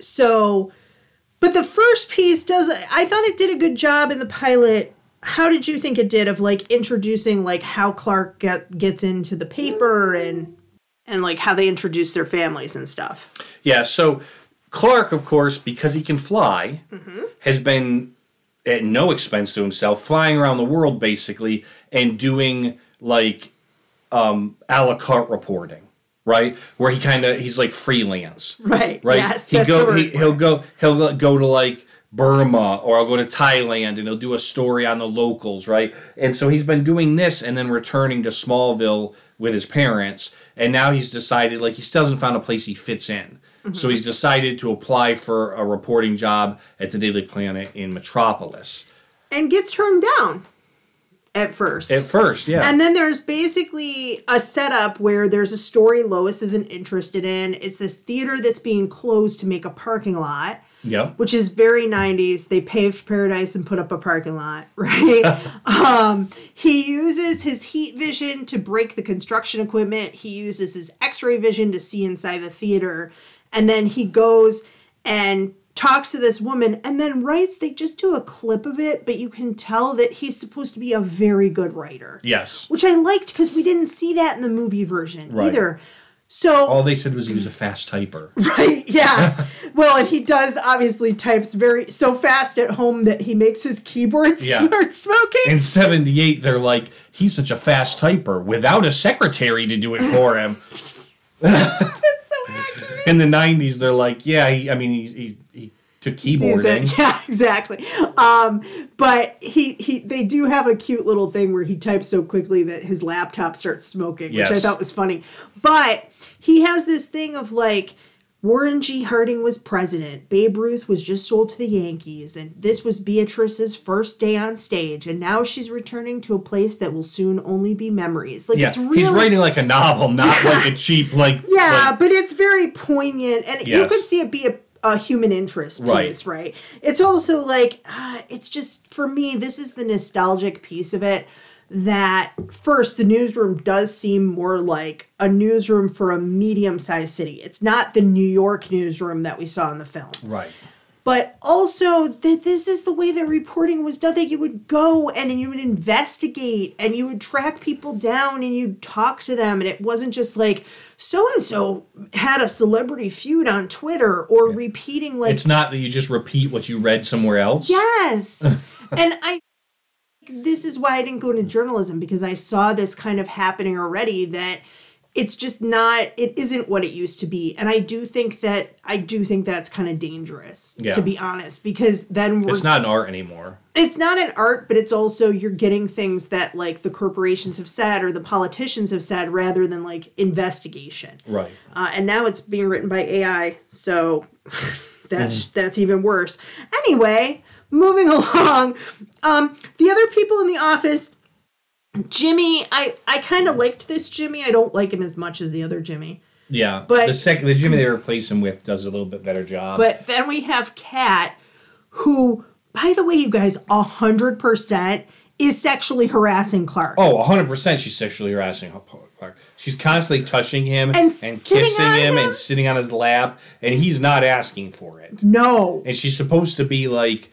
the first piece I thought it did a good job in the pilot. How did you think it did of like introducing like how Clark gets into the paper and like how they introduce their families and stuff? Yeah, so Clark, of course, because he can fly, has been at no expense to himself, flying around the world basically and doing like a la carte reporting, right? Where he's like freelance, right? Yes, he'll go to like Burma or I'll go to Thailand and he'll do a story on the locals, right? And so he's been doing this and then returning to Smallville with his parents, and now he's decided like he still hasn't found a place he fits in. So he's decided to apply for a reporting job at the Daily Planet in Metropolis. And gets turned down at first. At first, yeah. And then there's basically a setup where there's a story Lois isn't interested in. It's this theater that's being closed to make a parking lot. Yeah. Which is very 90s. They paved paradise and put up a parking lot, right? He uses his heat vision to break the construction equipment. He uses his x-ray vision to see inside the theater. And then he goes and talks to this woman and then writes. They just do a clip of it, but you can tell that he's supposed to be a very good writer. Yes. Which I liked because we didn't see that in the movie version either. So all they said was he was a fast typer. Right, yeah. Well, and he does obviously types so fast at home that he makes his keyboard start smoking. In 78, they're like, he's such a fast typer without a secretary to do it for him. That's so accurate. In the 90s, they're like, yeah, he took keyboarding. Yeah, exactly. But they do have a cute little thing where he types so quickly that his laptop starts smoking, which I thought was funny. But he has this thing of like, Warren G. Harding was president. Babe Ruth was just sold to the Yankees. And this was Beatrice's first day on stage. And now she's returning to a place that will soon only be memories. Like, it's really... He's writing like a novel, not like a cheap, like... Yeah, but it's very poignant. And you could see it be a human interest piece, right? It's also like, it's just, for me, this is the nostalgic piece of it. That first, the newsroom does seem more like a newsroom for a medium-sized city. It's not the New York newsroom that we saw in the film. Right. But also that this is the way that reporting was done, that you would go and you would investigate and you would track people down and you'd talk to them. And it wasn't just like, so-and-so had a celebrity feud on Twitter or repeating like... It's not that you just repeat what you read somewhere else. Yes. And this is why I didn't go into journalism, because I saw this kind of happening already, that it's just not, it isn't what it used to be. And I do think that's kind of dangerous, to be honest, because then it's not an art anymore. It's not an art, but it's also, you're getting things that like the corporations have said or the politicians have said rather than like investigation. Right. And now it's being written by AI. So that's even worse. Anyway, moving along, the other people in the office, Jimmy, I kind of liked this Jimmy. I don't like him as much as the other Jimmy. Yeah, but the Jimmy they replace him with does a little bit better job. But then we have Kat, who, by the way, you guys, 100% is sexually harassing Clark. Oh, 100% she's sexually harassing Clark. She's constantly touching him and kissing him and sitting on his lap, and he's not asking for it. No. And she's supposed to be like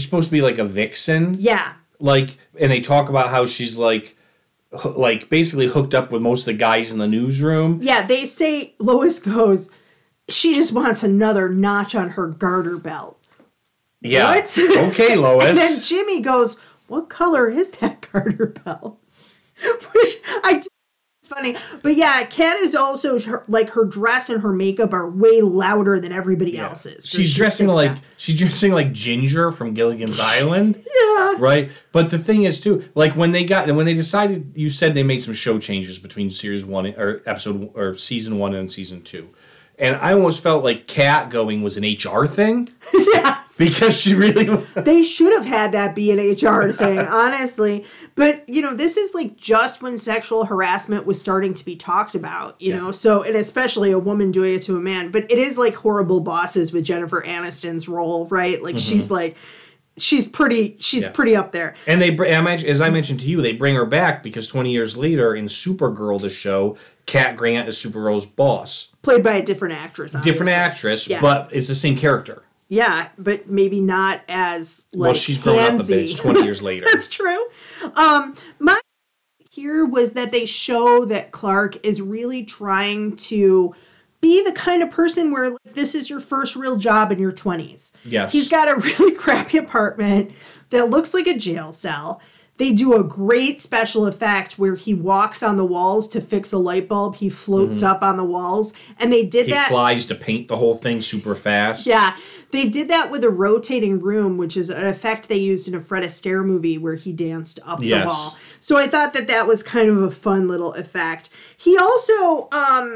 a vixen. Yeah. Like, and they talk about how she's like basically hooked up with most of the guys in the newsroom. Yeah, they say, Lois goes, she just wants another notch on her garter belt. Yeah. What? Okay, Lois. And then Jimmy goes, what color is that garter belt? Which funny. But yeah, Kat is also like her dress and her makeup are way louder than everybody else's. So she's dressing like Ginger from Gilligan's Island. Yeah. Right? But the thing is too, like when they decided, you said they made some show changes between season 1 and season 2. And I almost felt like Kat going was an HR thing. Yes. Because she really... They should have had that be an HR thing, honestly. But, this is like just when sexual harassment was starting to be talked about, you know? So, and especially a woman doing it to a man. But it is like Horrible Bosses with Jennifer Aniston's role, right? Like, she's like... She's pretty up there. And as I mentioned to you, they bring her back because 20 years later in Supergirl, the show, Kat Grant is Supergirl's boss. Played by a different actress, obviously. Different actress, but it's the same character. Yeah, but maybe not as, like, well, she's grown up a bit. It's 20 years later. That's true. My here was that they show that Clark is really trying to be the kind of person where this is your first real job in your 20s. Yes. He's got a really crappy apartment that looks like a jail cell. They do a great special effect where he walks on the walls to fix a light bulb. He floats up on the walls. And they did that. He flies to paint the whole thing super fast. Yeah. They did that with a rotating room, which is an effect they used in a Fred Astaire movie where he danced up the wall. So I thought that was kind of a fun little effect. He also,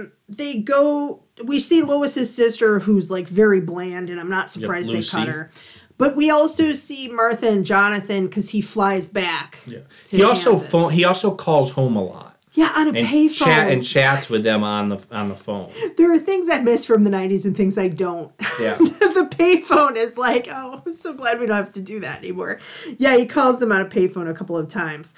we see Lois's sister, who's like very bland, and I'm not surprised they cut her. But we also see Martha and Jonathan because he flies back. Yeah. He also calls home a lot. Yeah, on a payphone. And chats with them on the phone. There are things I miss from the 90s and things I don't. Yeah. The payphone is like, oh, I'm so glad we don't have to do that anymore. Yeah, he calls them on a payphone a couple of times.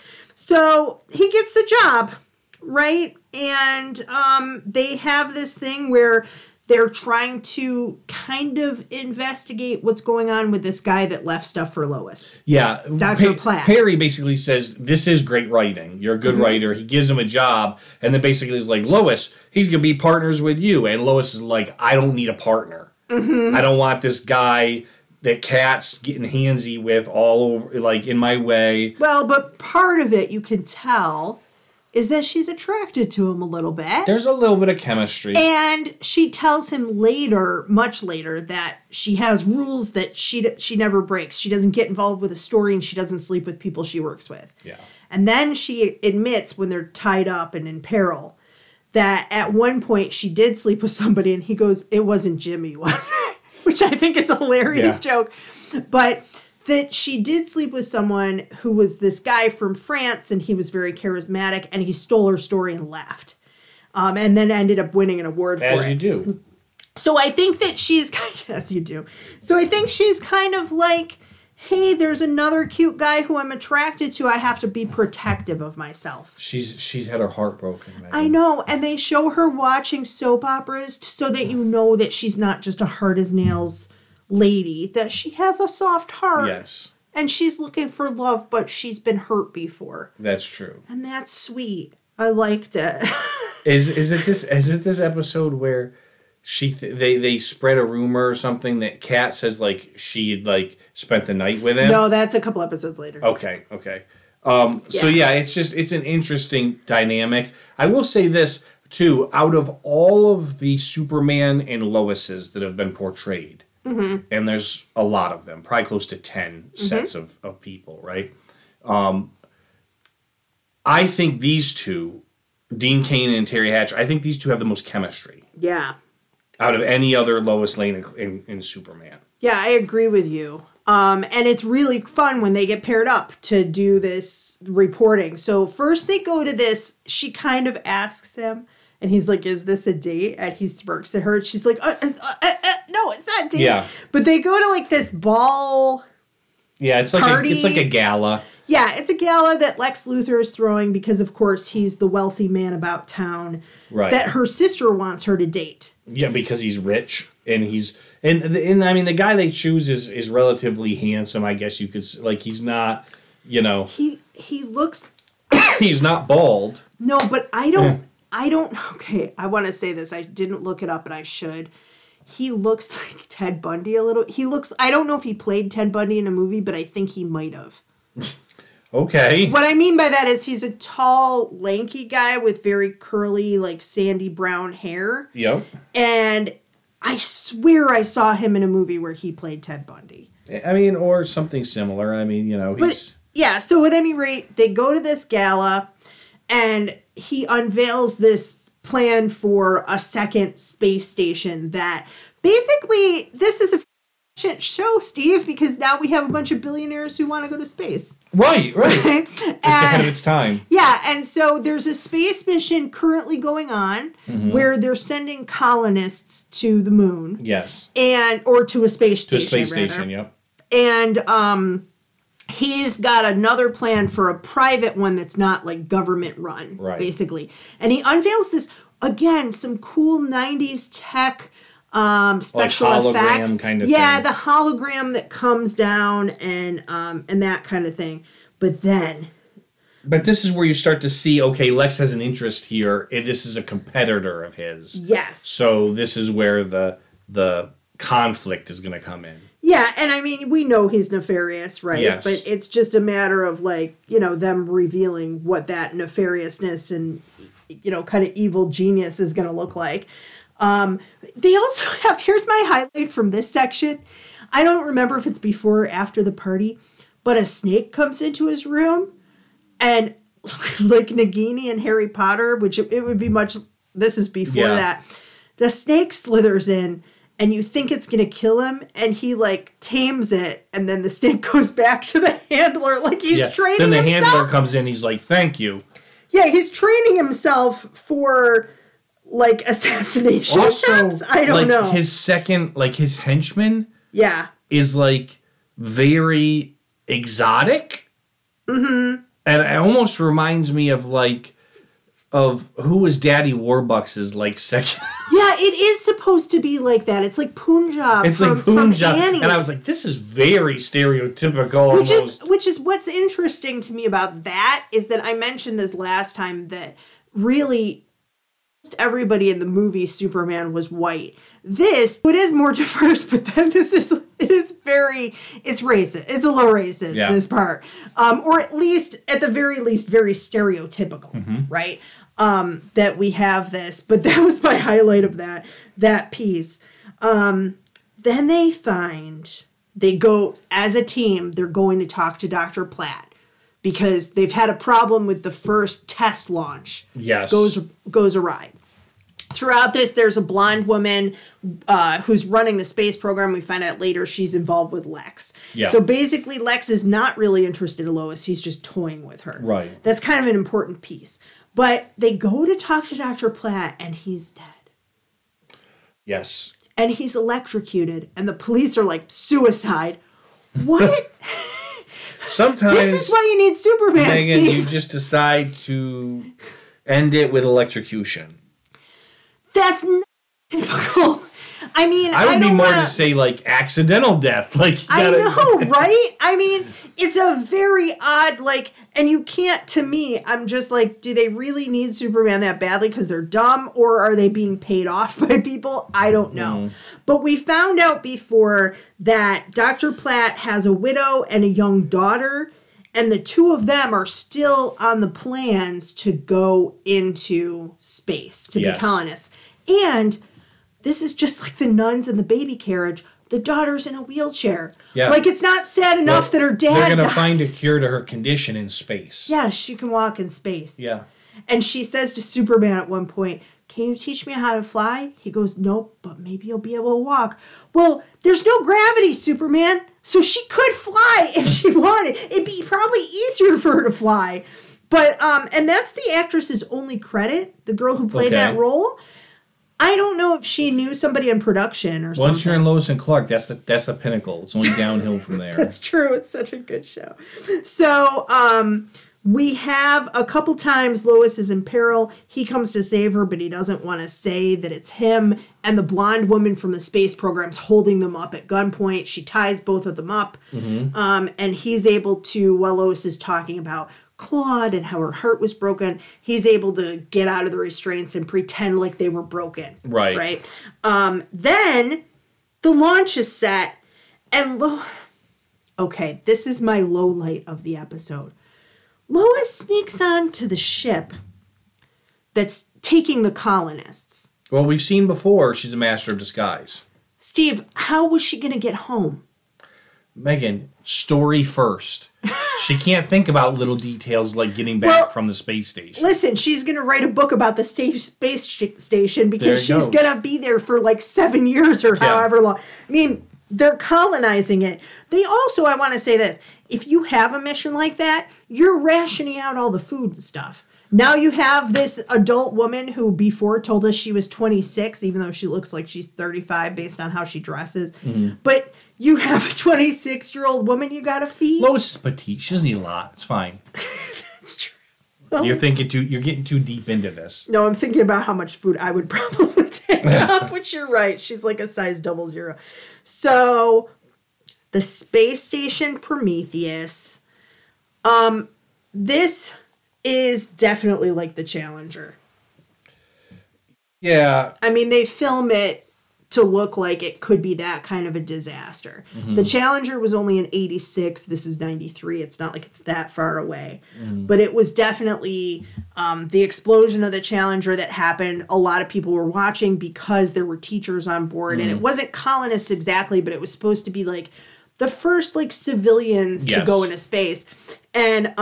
So he gets the job, right? And they have this thing where they're trying to kind of investigate what's going on with this guy that left stuff for Lois. Yeah. Dr. Platt. Perry basically says, this is great writing. You're a good writer. He gives him a job. And then basically is like, Lois, he's going to be partners with you. And Lois is like, I don't need a partner. I don't want this guy that Kat's getting handsy with all over, like, in my way. Well, but part of it, you can tell, is that she's attracted to him a little bit. There's a little bit of chemistry. And she tells him later, much later, that she has rules that she never breaks. She doesn't get involved with a story and she doesn't sleep with people she works with. Yeah. And then she admits when they're tied up and in peril that at one point she did sleep with somebody and he goes, it wasn't Jimmy, was it? Which I think is a hilarious joke. But that she did sleep with someone who was this guy from France and he was very charismatic and he stole her story and left. And then ended up winning an award for it. As you do. So I think that she's, as you do. So I think she's kind of like, hey, there's another cute guy who I'm attracted to. I have to be protective of myself. She's had her heart broken. Man. I know. And they show her watching soap operas so that you know that she's not just a hard as nails lady, that she has a soft heart. Yes. And she's looking for love, but she's been hurt before. That's true. And that's sweet. I liked it. Is it this episode where they spread a rumor or something that Kat says like she like spent the night with him? No, that's a couple episodes later. Okay. So yeah, it's an interesting dynamic. I will say this too: out of all of the Superman and Loises that have been portrayed, and there's a lot of them, probably close to 10 sets of people, right? I think these two, Dean Cain and Terry Hatcher, I think these two have the most chemistry. Yeah. Out of any other Lois Lane in Superman. Yeah, I agree with you. And it's really fun when they get paired up to do this reporting. So first they go to this, she kind of asks him, and he's like, is this a date? And he smirks at her. And she's like, no, it's not a date. Yeah. But they go to like this ball. Yeah, it's like a gala. Yeah, it's a gala that Lex Luthor is throwing because, of course, he's the wealthy man about town that her sister wants her to date. Yeah, because he's rich and and I mean the guy they choose is relatively handsome. I guess you could like he's not, he looks. He's not bald. No, but I don't. Okay, I want to say this. I didn't look it up, but I should. He looks like Ted Bundy a little. I don't know if he played Ted Bundy in a movie, but I think he might have. Okay. What I mean by that is he's a tall, lanky guy with very curly, like sandy brown hair. Yep. And I swear I saw him in a movie where he played Ted Bundy. I mean, or something similar. I mean, he's... Yeah, so at any rate, they go to this gala, and he unveils this plan for a second space station that basically, this is a shit show, Steve, because now we have a bunch of billionaires who want to go to space. Right. It's ahead of its time. Yeah, and so there's a space mission currently going on where they're sending colonists to the moon. Yes. Or to a space station. To a space station, yep. And he's got another plan for a private one that's not like government run, basically. And he unveils this, again, some cool 90s tech special like effects. Kind of thing. The hologram that comes down and that kind of thing. But this is where you start to see, okay, Lex has an interest here. This is a competitor of his. Yes. So this is where the conflict is going to come in. Yeah, and I mean, we know he's nefarious, right? Yes. But it's just a matter of, like, them revealing what that nefariousness and, kind of evil genius is going to look like. They also have, here's my highlight from this section. I don't remember if it's before or after the party, but a snake comes into his room, and like Nagini and Harry Potter, which it would be this is before that, the snake slithers in, and you think it's going to kill him, and he, like, tames it, and then the snake goes back to the handler like he's training himself. Then the handler comes in, he's like, thank you. Yeah, he's training himself for, like, assassination attempts? I don't know. His second, like, his henchman is, like, very exotic. Mm-hmm. And it almost reminds me of, like, who was Daddy Warbucks' like second. Yeah, it is supposed to be like that. It's like Punjab. It's like Punjab, and I was like, this is very stereotypical. Which is what's interesting to me about that is that I mentioned this last time that really everybody in the movie Superman was white. It is more diverse, but then it's racist. It's a little racist, this part. Or at the very least, very stereotypical, right? That we have this. But that was my highlight of that piece. Then they go, as a team, they're going to talk to Dr. Platt because they've had a problem with the first test launch. Yes. Goes awry. Throughout this, there's a blonde woman who's running the space program. We find out later she's involved with Lex. Yeah. So basically, Lex is not really interested in Lois. He's just toying with her. Right. That's kind of an important piece. But they go to talk to Dr. Platt, and he's dead. Yes. And he's electrocuted, and the police are like, suicide. What? Sometimes this is why you need Superman, Megan, Steve. you just decide to end it with electrocution. That's not typical. I mean, I would be more to say like accidental death. Like I know, right? I mean, it's a very odd and you can't. To me, I'm just like, do they really need Superman that badly because they're dumb, or are they being paid off by people? I don't know. But we found out before that Dr. Platt has a widow and a young daughter, and the two of them are still on the plans to go into space to be colonists. And this is just like the nuns in the baby carriage. The daughter's in a wheelchair. Yeah. Like, it's not sad enough that her dad They're going to find a cure to her condition in space. Yeah, she can walk in space. Yeah. And she says to Superman at one point, can you teach me how to fly? He goes, nope, but maybe you'll be able to walk. Well, there's no gravity, Superman. So she could fly if she wanted. It'd be probably easier for her to fly. But, and that's the actress's only credit, the girl who played that role. I don't know if she knew somebody in production or something. Once you're in Lois and Clark, that's the pinnacle. It's only downhill from there. That's true. It's such a good show. So, we have a couple times Lois is in peril. He comes to save her, but he doesn't want to say that it's him. And the blonde woman from the space program's holding them up at gunpoint. She ties both of them up. And he's able to, while Lois is talking about Claude and how her heart was broken, he's able to get out of the restraints and pretend like they were broken. Right. Then the launch is set, and okay, this is my low light of the episode. Lois sneaks onto the ship that's taking the colonists. Well, we've seen before she's a master of disguise. Steve, how was she going to get home? Megan, story first. She can't think about little details like getting back from the space station. Listen, she's going to write a book about the space station because she's going to be there for like 7 years or however long. I mean, they're colonizing it. They also, I want to say this, if you have a mission like that, you're rationing out all the food and stuff. Now you have this adult woman who before told us she was 26, even though she looks like she's 35 based on how she dresses. Mm-hmm. But you have a 26-year-old woman you got to feed. Lois is petite. She doesn't eat a lot. It's fine. That's true. You're getting too deep into this. No, I'm thinking about how much food I would probably take up, which you're right. She's like a size 00. So, the space station Prometheus. This is definitely like the Challenger. Yeah. I mean, they film it to look like it could be that kind of a disaster. Mm-hmm. The Challenger was only in 86. This is 93. It's not like it's that far away. Mm. But it was definitely the explosion of the Challenger that happened. A lot of people were watching because there were teachers on board. And it wasn't colonists exactly, but it was supposed to be like the first like civilians to go into space. And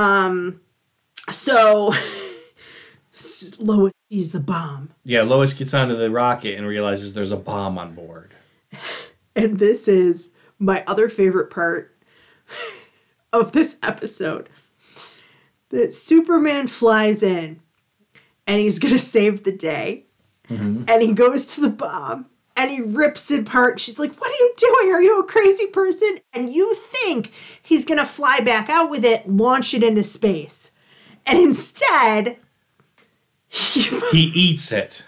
so Lois sees the bomb. Yeah, Lois gets onto the rocket and realizes there's a bomb on board. And this is my other favorite part of this episode. That Superman flies in and he's going to save the day. Mm-hmm. And he goes to the bomb and he rips it apart. She's like, what are you doing? Are you a crazy person? And you think he's going to fly back out with it, launch it into space. And instead, he eats it.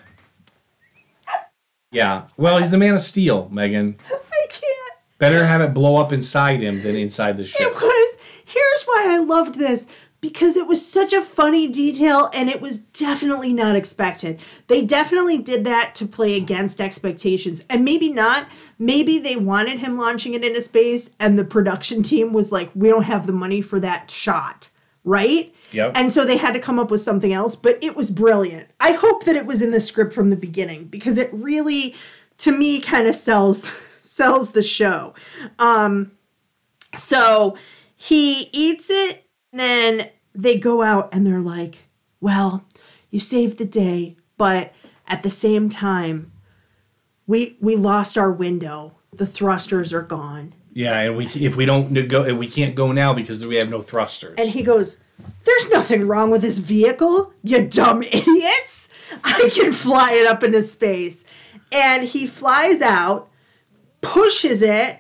Yeah. Well, he's the Man of Steel, Megan. I can't. Better have it blow up inside him than inside the ship. It was. Here's why I loved this. Because it was such a funny detail and it was definitely not expected. They definitely did that to play against expectations. And maybe not. Maybe they wanted him launching it into space and the production team was like, we don't have the money for that shot. Right? Yep. And so they had to come up with something else. But it was brilliant. I hope that it was in the script from the beginning. Because it really, to me, kind of sells the show. So he eats it. Then they go out and they're like, well, you saved the day, but at the same time, we lost our window. The thrusters are gone. Yeah, and if we don't go, we can't go now because we have no thrusters. And he goes, there's nothing wrong with this vehicle, you dumb idiots. I can fly it up into space. And he flies out, pushes it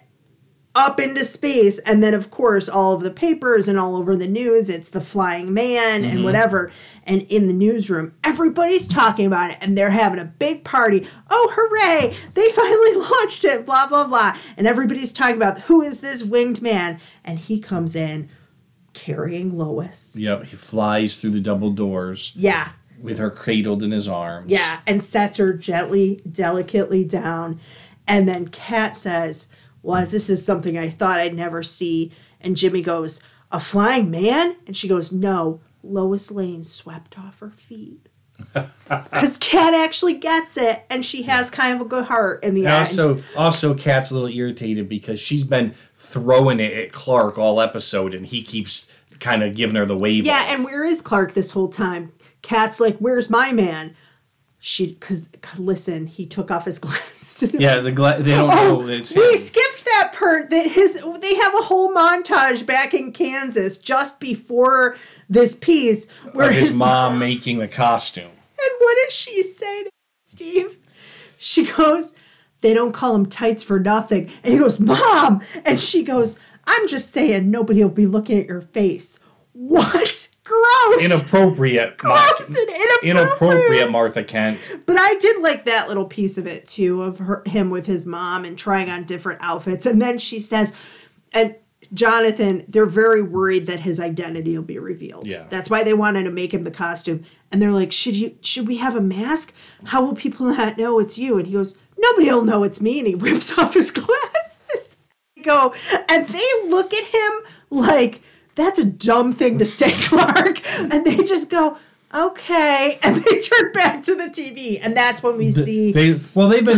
up into space, and then of course all of the papers and all over the news, it's the flying man and whatever. And in the newsroom, everybody's talking about it and they're having a big party. Oh, hooray! They finally launched it, blah, blah, blah. And everybody's talking about who is this winged man? And he comes in carrying Lois. Yep, he flies through the double doors. Yeah. With her cradled in his arms. Yeah, and sets her gently, delicately down. And then Kat says, well, this is something I thought I'd never see. And Jimmy goes, a flying man? And she goes, no, Lois Lane swept off her feet. Because Kat actually gets it, and she has kind of a good heart in the end. Also, Kat's a little irritated because she's been throwing it at Clark all episode, and he keeps kind of giving her the wave. Yeah, and where is Clark this whole time? Kat's like, where's my man? Because listen, he took off his glasses. Yeah, they don't know that it's him. We skipped that part. They have a whole montage back in Kansas just before this piece where his mom making the costume. And what does she say to Steve? She goes, they don't call him tights for nothing. And he goes, Mom! And she goes, I'm just saying nobody will be looking at your face. What? Gross. Inappropriate. Gross and inappropriate, Martha Kent. But I did like that little piece of it, too, of him with his mom and trying on different outfits. And then she says, and Jonathan, they're very worried that his identity will be revealed. Yeah. That's why they wanted to make him the costume. And they're like, should we have a mask? How will people not know it's you? And he goes, nobody will know it's me. And he rips off his glasses. And they look at him like that's a dumb thing to say, Clark. And they just go, okay. And they turn back to the TV. And that's when we see. They've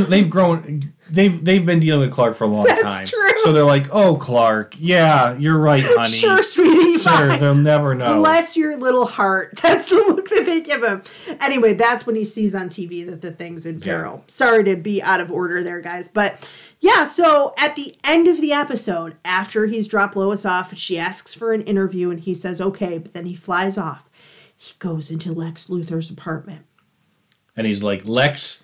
been dealing with Clark for a long time. That's true. So they're like, oh, Clark, yeah, you're right, honey. Sure, sweetie. Sure, Bye. they'll never know. Bless your little heart. That's the look that they give him. Anyway, that's when he sees on TV that the thing's in peril. Yeah. Sorry to be out of order there, guys. But yeah, so at the end of the episode, after he's dropped Lois off, she asks for an interview and he says, okay, but then he flies off. He goes into Lex Luthor's apartment. And he's like, Lex,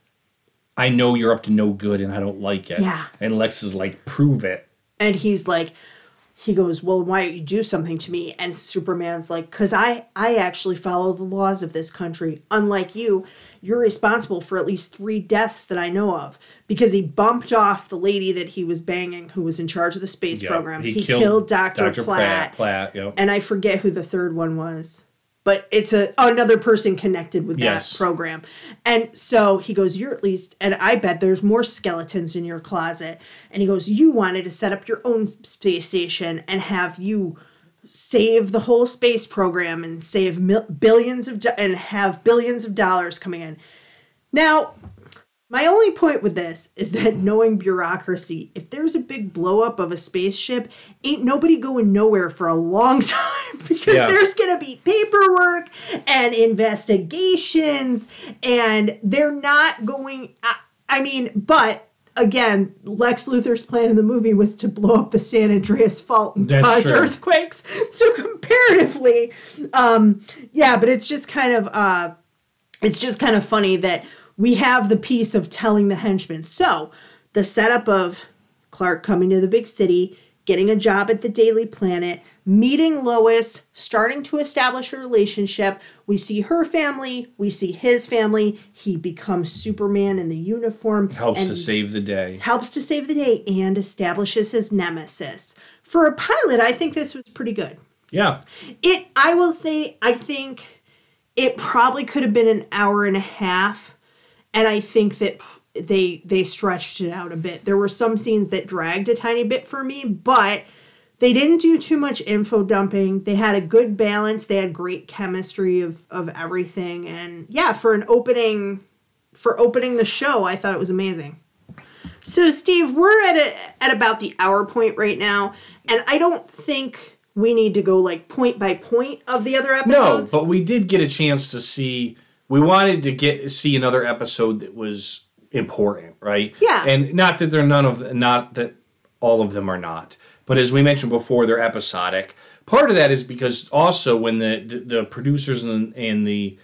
I know you're up to no good and I don't like it. Yeah. And Lex is like, prove it. And he's like, he goes, well, why don't you do something to me? And Superman's like, because I actually follow the laws of this country. Unlike you, you're responsible for at least 3 deaths that I know of. Because he bumped off the lady that he was banging who was in charge of the space program. He killed Dr. Platt. Yep. And I forget who the third one was. But it's another person connected with that program. And so he goes, you're at least, and I bet there's more skeletons in your closet. And he goes, you wanted to set up your own space station and have you save the whole space program and save billions of dollars coming in. Now, my only point with this is that knowing bureaucracy, if there's a big blow up of a spaceship, ain't nobody going nowhere for a long time because there's going to be paperwork and investigations and they're not going, but again, Lex Luthor's plan in the movie was to blow up the San Andreas Fault and cause earthquakes. So comparatively, but it's just kind of funny that we have the piece of telling the henchmen. So the setup of Clark coming to the big city, getting a job at the Daily Planet, meeting Lois, starting to establish a relationship. We see her family. We see his family. He becomes Superman in the uniform. Helps to save the day. Helps to save the day and establishes his nemesis. For a pilot, I think this was pretty good. Yeah. I will say, I think it probably could have been an hour and a half. And I think that they stretched it out a bit. There were some scenes that dragged a tiny bit for me, but they didn't do too much info dumping. They had a good balance. They had great chemistry of everything. And yeah, for opening the show, I thought it was amazing. So Steve, we're at about the hour point right now, and I don't think we need to go like point by point of the other episodes. No, but we did get a chance to see. We wanted to see another episode that was important, right? Yeah. And not that not that all of them are not, but as we mentioned before, they're episodic. Part of that is because also when the producers and the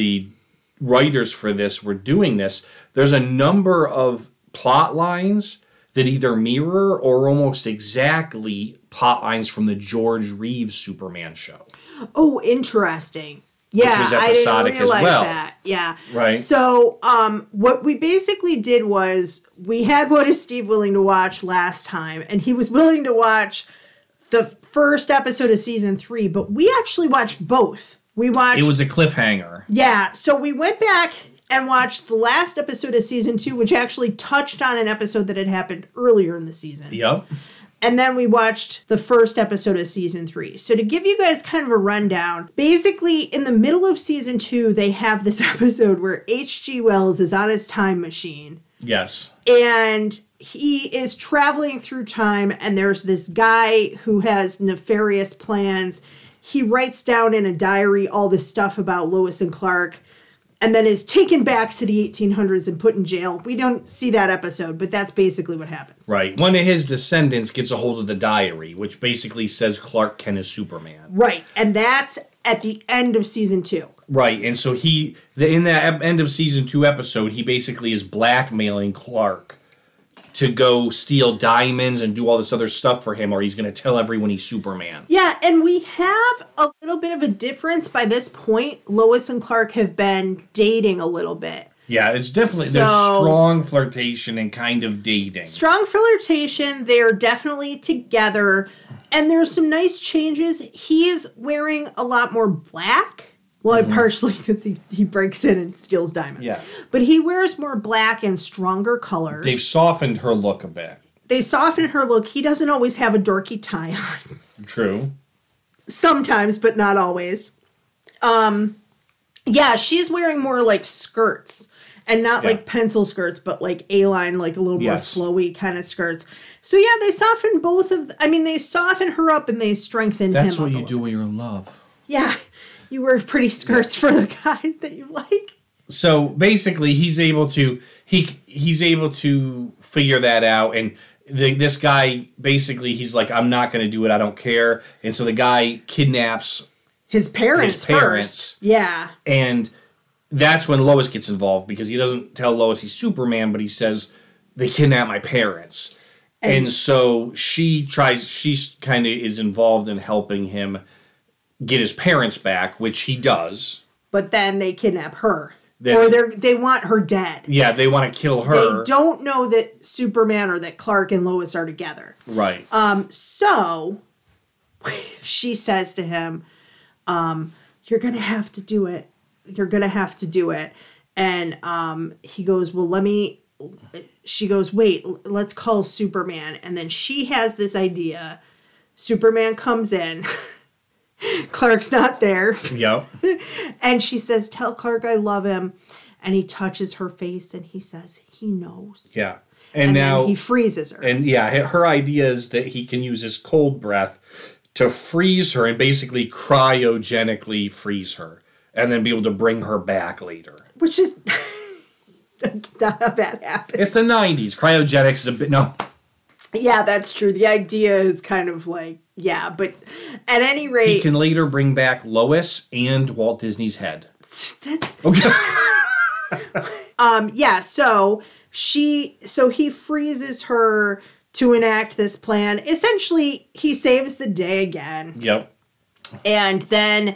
writers for this were doing this, there's a number of plot lines that either mirror or almost exactly plot lines from the George Reeves Superman show. Oh, interesting. Yeah, which was episodic I didn't realize as well. That. Yeah. Right. So, what we basically did was we had What Is Steve Willing to Watch last time, and he was willing to watch the first episode of season 3, but we actually watched both. It was a cliffhanger. Yeah. So we went back and watched the last episode of season 2, which actually touched on an episode that had happened earlier in the season. Yep. And then we watched the first episode of season 3. So to give you guys kind of a rundown, basically in the middle of season 2, they have this episode where H.G. Wells is on his time machine. Yes. And he is traveling through time, and there's this guy who has nefarious plans. He writes down in a diary all this stuff about Lois and Clark, and then is taken back to the 1800s and put in jail. We don't see that episode, but that's basically what happens. Right. One of his descendants gets a hold of the diary, which basically says Clark Kent is Superman. Right. And that's at the end of season 2. Right. And so in that end of season 2 episode, he basically is blackmailing Clark to go steal diamonds and do all this other stuff for him, or he's going to tell everyone he's Superman. Yeah, and we have a little bit of a difference by this point. Lois and Clark have been dating a little bit. Yeah, it's definitely, there's strong flirtation and kind of dating. Strong flirtation, they're definitely together, and there's some nice changes. He is wearing a lot more black. Well, partially because he breaks in and steals diamonds. Yeah. But he wears more black and stronger colors. They've softened her look a bit. He doesn't always have a dorky tie on. True. sometimes, but not always. Yeah, she's wearing more like skirts and not like pencil skirts, but like A-line, like a little more flowy kind of skirts. So yeah, they soften they soften her up and they strengthen him. That's what you do when you're in love. Yeah, you wear pretty skirts for the guys that you like. So basically, he's able to figure that out, and this guy basically he's like, I'm not going to do it. I don't care. And so the guy kidnaps his parents first. Yeah, and that's when Lois gets involved because he doesn't tell Lois he's Superman, but he says they kidnapped my parents, and so she kind of is involved in helping him get his parents back, which he does. But then they kidnap her. They want her dead. Yeah, they want to kill her. They don't know that Superman or that Clark and Lois are together. Right. So she says to him, you're going to have to do it. You're going to have to do it. And he goes, she goes, wait, let's call Superman. And then she has this idea. Superman comes in. Clark's not there. Yep. And she says, tell Clark I love him. And he touches her face and he says, he knows. Yeah. And now then he freezes her. And yeah, her idea is that he can use his cold breath to freeze her and basically cryogenically freeze her. And then be able to bring her back later. Which is not how that happens. It's the 90s. Cryogenics is a bit... No. Yeah, that's true. The idea is kind of like, yeah, but at any rate... He can later bring back Lois and Walt Disney's head. That's... Okay. Yeah, so he freezes her to enact this plan. Essentially, he saves the day again. Yep. And then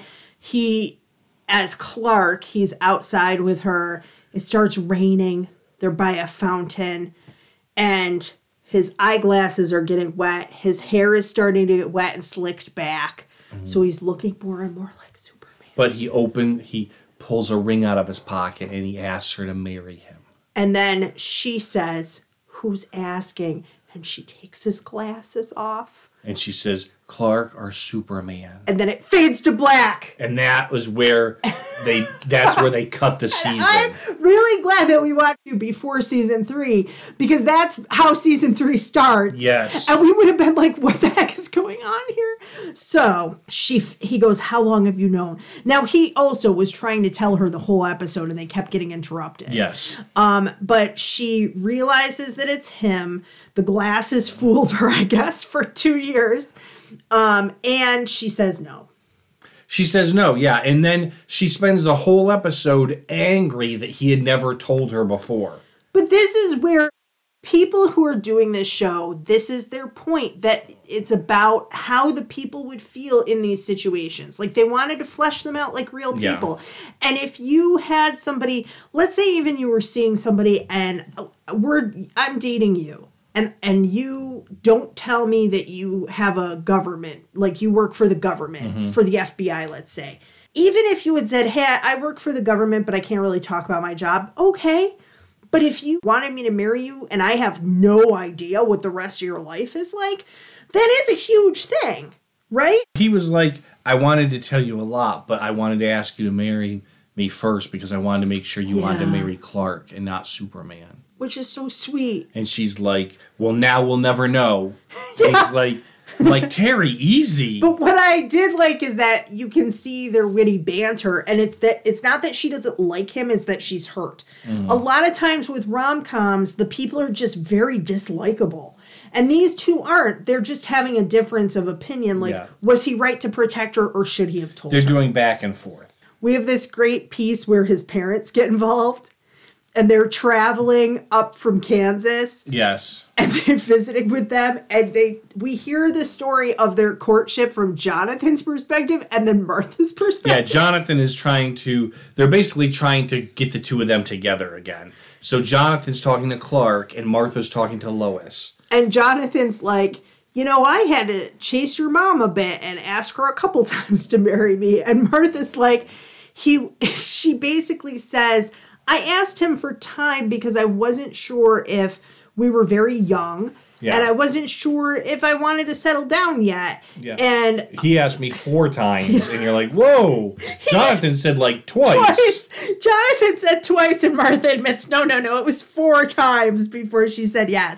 as Clark, he's outside with her. It starts raining. They're by a fountain. And his eyeglasses are getting wet. His hair is starting to get wet and slicked back. Mm-hmm. So he's looking more and more like Superman. But he pulls a ring out of his pocket and he asks her to marry him. And then she says, who's asking? And she takes his glasses off. And she says, Clark or Superman. And then it fades to black. And that was where that's where they cut the season. I'm really glad that we watched you before season 3, because that's how season 3 starts. Yes. And we would have been like, what the heck is going on here? So he goes, how long have you known? Now, he also was trying to tell her the whole episode and they kept getting interrupted. Yes. But she realizes that it's him. The glasses fooled her, I guess, for 2 years. And she says no. She says no, yeah. And then she spends the whole episode angry that he had never told her before. But this is where people who are doing this show, this is their point, that it's about how the people would feel in these situations. Like, they wanted to flesh them out like real people. Yeah. And if you had somebody, let's say even you were seeing somebody and I'm dating you. And you don't tell me that you have a government, like you work for the government, for the FBI, let's say. Even if you had said, hey, I work for the government, but I can't really talk about my job. Okay. But if you wanted me to marry you and I have no idea what the rest of your life is like, that is a huge thing, right? He was like, I wanted to tell you a lot, but I wanted to ask you to marry me first because I wanted to make sure you wanted to marry Clark and not Superman. Which is so sweet. And she's like, well, now we'll never know. Yeah. He's like, Terry, easy. But what I did like is that you can see their witty banter. And it's not that she doesn't like him, it's that she's hurt. Mm. A lot of times with rom-coms, the people are just very dislikable. And these two aren't. They're just having a difference of opinion. Like, was he right to protect her or should he have told her? They're doing back and forth. We have this great piece where his parents get involved. And they're traveling up from Kansas. Yes. And they're visiting with them. And we hear the story of their courtship from Jonathan's perspective and then Martha's perspective. Yeah, Jonathan is they're basically trying to get the two of them together again. So Jonathan's talking to Clark and Martha's talking to Lois. And Jonathan's like, I had to chase your mom a bit and ask her a couple times to marry me. And Martha's like, she basically says, I asked him for time because I wasn't sure if we were very young Yeah. And I wasn't sure if I wanted to settle down yet. Yeah. And he asked me 4 times, and you're like, whoa. Jonathan said like twice. Jonathan said twice, and Martha admits, no, it was 4 times before she said yes.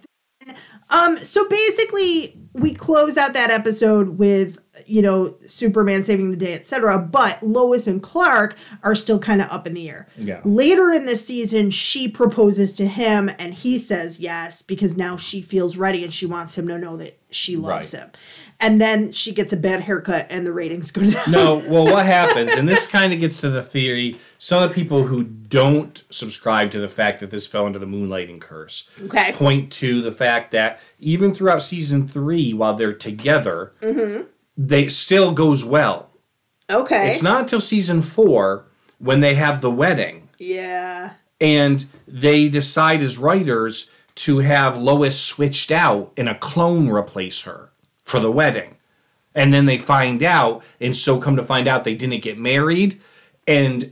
So basically, we close out that episode with, Superman saving the day, etc. But Lois and Clark are still kind of up in the air. Yeah. Later in the season, she proposes to him, and he says yes, because now she feels ready, and she wants him to know that she loves him. And then she gets a bad haircut, and the ratings go down. No, well, what happens, and this kind of gets to the theory, some of the people who don't subscribe to the fact that this fell into the moonlighting curse point to the fact that even throughout season 3, while they're together, they still goes well. Okay. It's not until season 4 when they have the wedding. Yeah. And they decide as writers to have Lois switched out and a clone replace her for the wedding. And then they find out, and so come to find out they didn't get married, and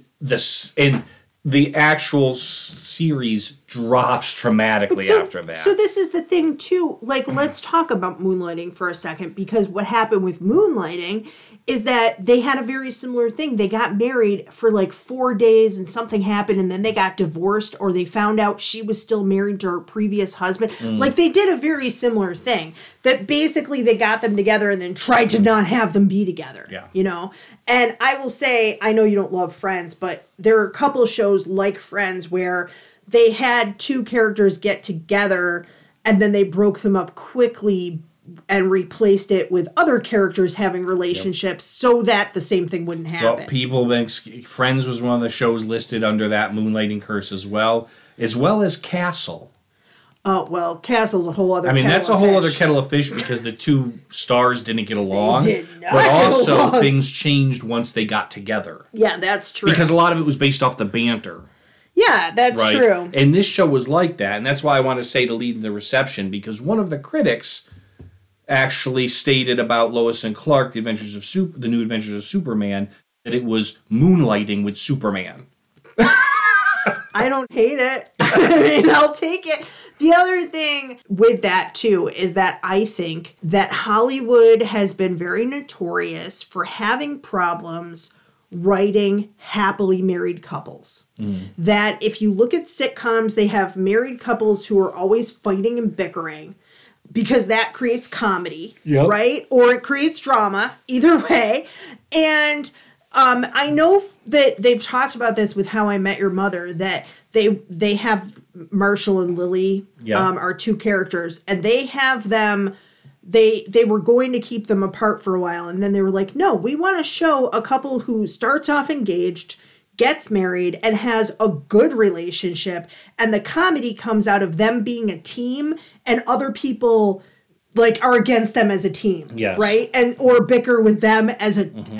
the actual series drops dramatically after that. So this is the thing too, let's talk about moonlighting for a second, because what happened with moonlighting is that they had a very similar thing. They got married for 4 days and something happened, and then they got divorced, or they found out she was still married to her previous husband. They did a very similar thing that basically they got them together and then tried to not have them be together. Yeah. And I will say, I know you don't love Friends, but there are a couple of shows like Friends where they had 2 characters get together and then they broke them up quickly and replaced it with other characters having relationships so that the same thing wouldn't happen. Well, people think Friends was one of the shows listed under that moonlighting curse as well as Castle. Oh, well, Castle's a whole other kettle that's of a whole fish. other kettle of fish because the 2 stars didn't get along. They did not but get also along. things changed once they got together. Yeah, that's true. Because a lot of it was based off the banter. Yeah, that's right? true. And this show was like that, and that's why I want to say to lead the reception, because one of the critics actually stated about Lois and Clark, the New Adventures of Superman, that it was moonlighting with Superman. I don't hate it. I mean, I'll take it. The other thing with that, too, is that I think that Hollywood has been very notorious for having problems writing happily married couples. That if you look at sitcoms, they have married couples who are always fighting and bickering because that creates comedy, right? Or it creates drama, either way. And I know that they've talked about this with How I Met Your Mother, that they have Marshall and Lily are 2 characters, and they have them, they were going to keep them apart for a while, and then they were like, no, we want to show a couple who starts off engaged, gets married, and has a good relationship, and the comedy comes out of them being a team, and other people are against them as a team, right? And or bicker with them as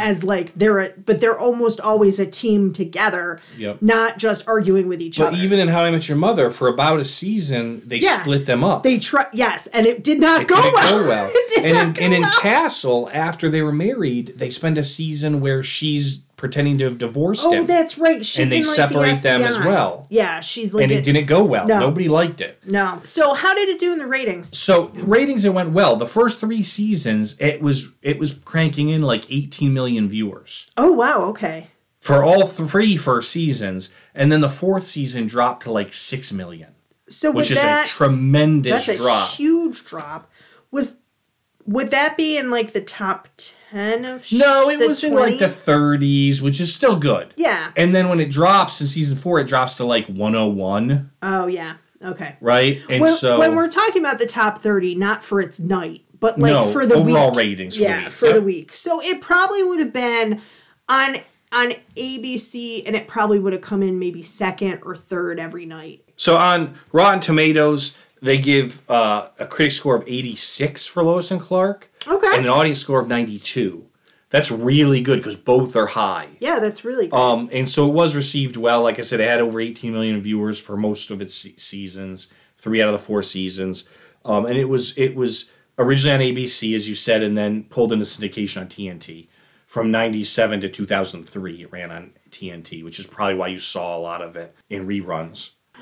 but they're almost always a team together, not just arguing with each other. But even in How I Met Your Mother, for about a season, they split them up. They and it did not go well. And in Castle, after they were married, they spend a season where she's pretending to have divorced him. Oh, that's right. She's and they separate them as well. Yeah, she's and it didn't go well. No. Nobody liked it. No. So how did it do in the ratings? So ratings, it went well. The first 3 seasons, it was cranking in 18 million viewers. Oh wow, okay. For all 3 first seasons, and then the 4th season dropped to 6 million. So which is a tremendous drop. That's a huge drop. Would that be in the top 10 of No, it was 20? in the 30s, which is still good. Yeah. And then when it drops in season 4, it drops to 101. Oh, yeah. Okay. Right? And when we're talking about the top 30, not for its night, but for the overall week. ratings. For the week. So it probably would have been on ABC, and it probably would have come in maybe 2nd or 3rd every night. So on Rotten Tomatoes, they give a critic score of 86 for Lois and Clark. Okay. And an audience score of 92. That's really good because both are high. Yeah, that's really good. And so it was received well. Like I said, it had over 18 million viewers for most of its seasons, 3 out of the 4 seasons. And it was originally on ABC, as you said, and then pulled into syndication on TNT. From 97 to 2003, it ran on TNT, which is probably why you saw a lot of it in reruns.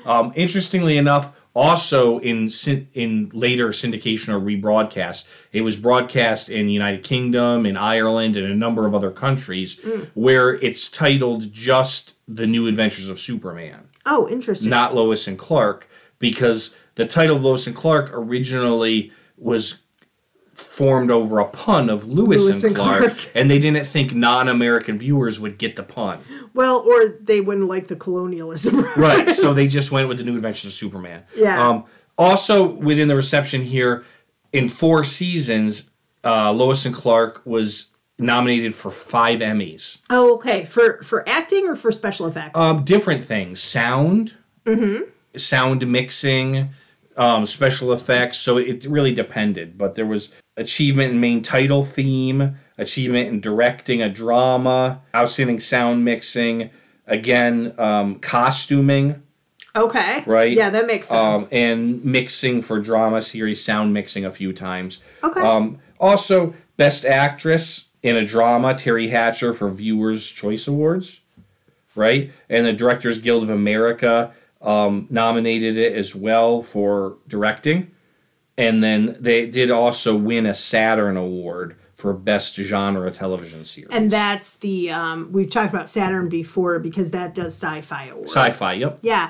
Interestingly enough, also in later syndication or rebroadcast, it was broadcast in the United Kingdom, in Ireland, and a number of other countries where it's titled just The New Adventures of Superman. Oh, interesting. Not Lois and Clark, because the title of Lois and Clark originally was formed over a pun of Lewis and Clark, and they didn't think non-American viewers would get the pun. Well, or they wouldn't like the colonialism. Right, so they just went with The New Adventures of Superman. Yeah. Also, within the reception here, in 4 seasons, Lois and Clark was nominated for 5 Emmys. Oh, okay. For acting or for special effects? Different things. Sound, sound mixing, special effects. So it really depended. But there was achievement in main title theme, achievement in directing a drama, outstanding sound mixing, again, costuming. Okay. Right? Yeah, that makes sense. And mixing for drama series, sound mixing a few times. Okay. Also, Best Actress in a Drama, Terry Hatcher for Viewers' Choice Awards. Right? And the Directors Guild of America nominated it as well for directing. And then they did also win a Saturn Award for Best Genre Television Series. And that's the, we've talked about Saturn before because that does sci-fi awards. Sci-fi, yep. Yeah.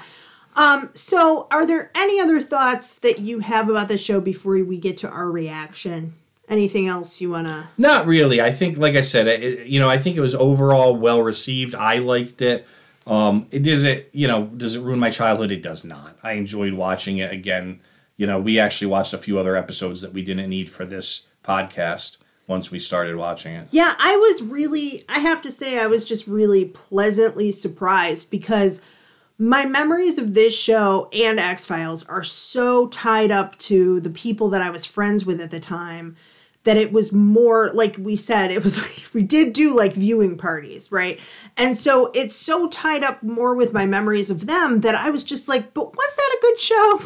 So are there any other thoughts that you have about the show before we get to our reaction? Anything else you want to... Not really. I think, like I said, I think it was overall well received. I liked it. Does it ruin my childhood? It does not. I enjoyed watching it again. We actually watched a few other episodes that we didn't need for this podcast once we started watching it. Yeah, I have to say, I was just really pleasantly surprised because my memories of this show and X-Files are so tied up to the people that I was friends with at the time that it was more, like we said, it was like, we did do like viewing parties, right? And so it's so tied up more with my memories of them that I was just like, but was that a good show?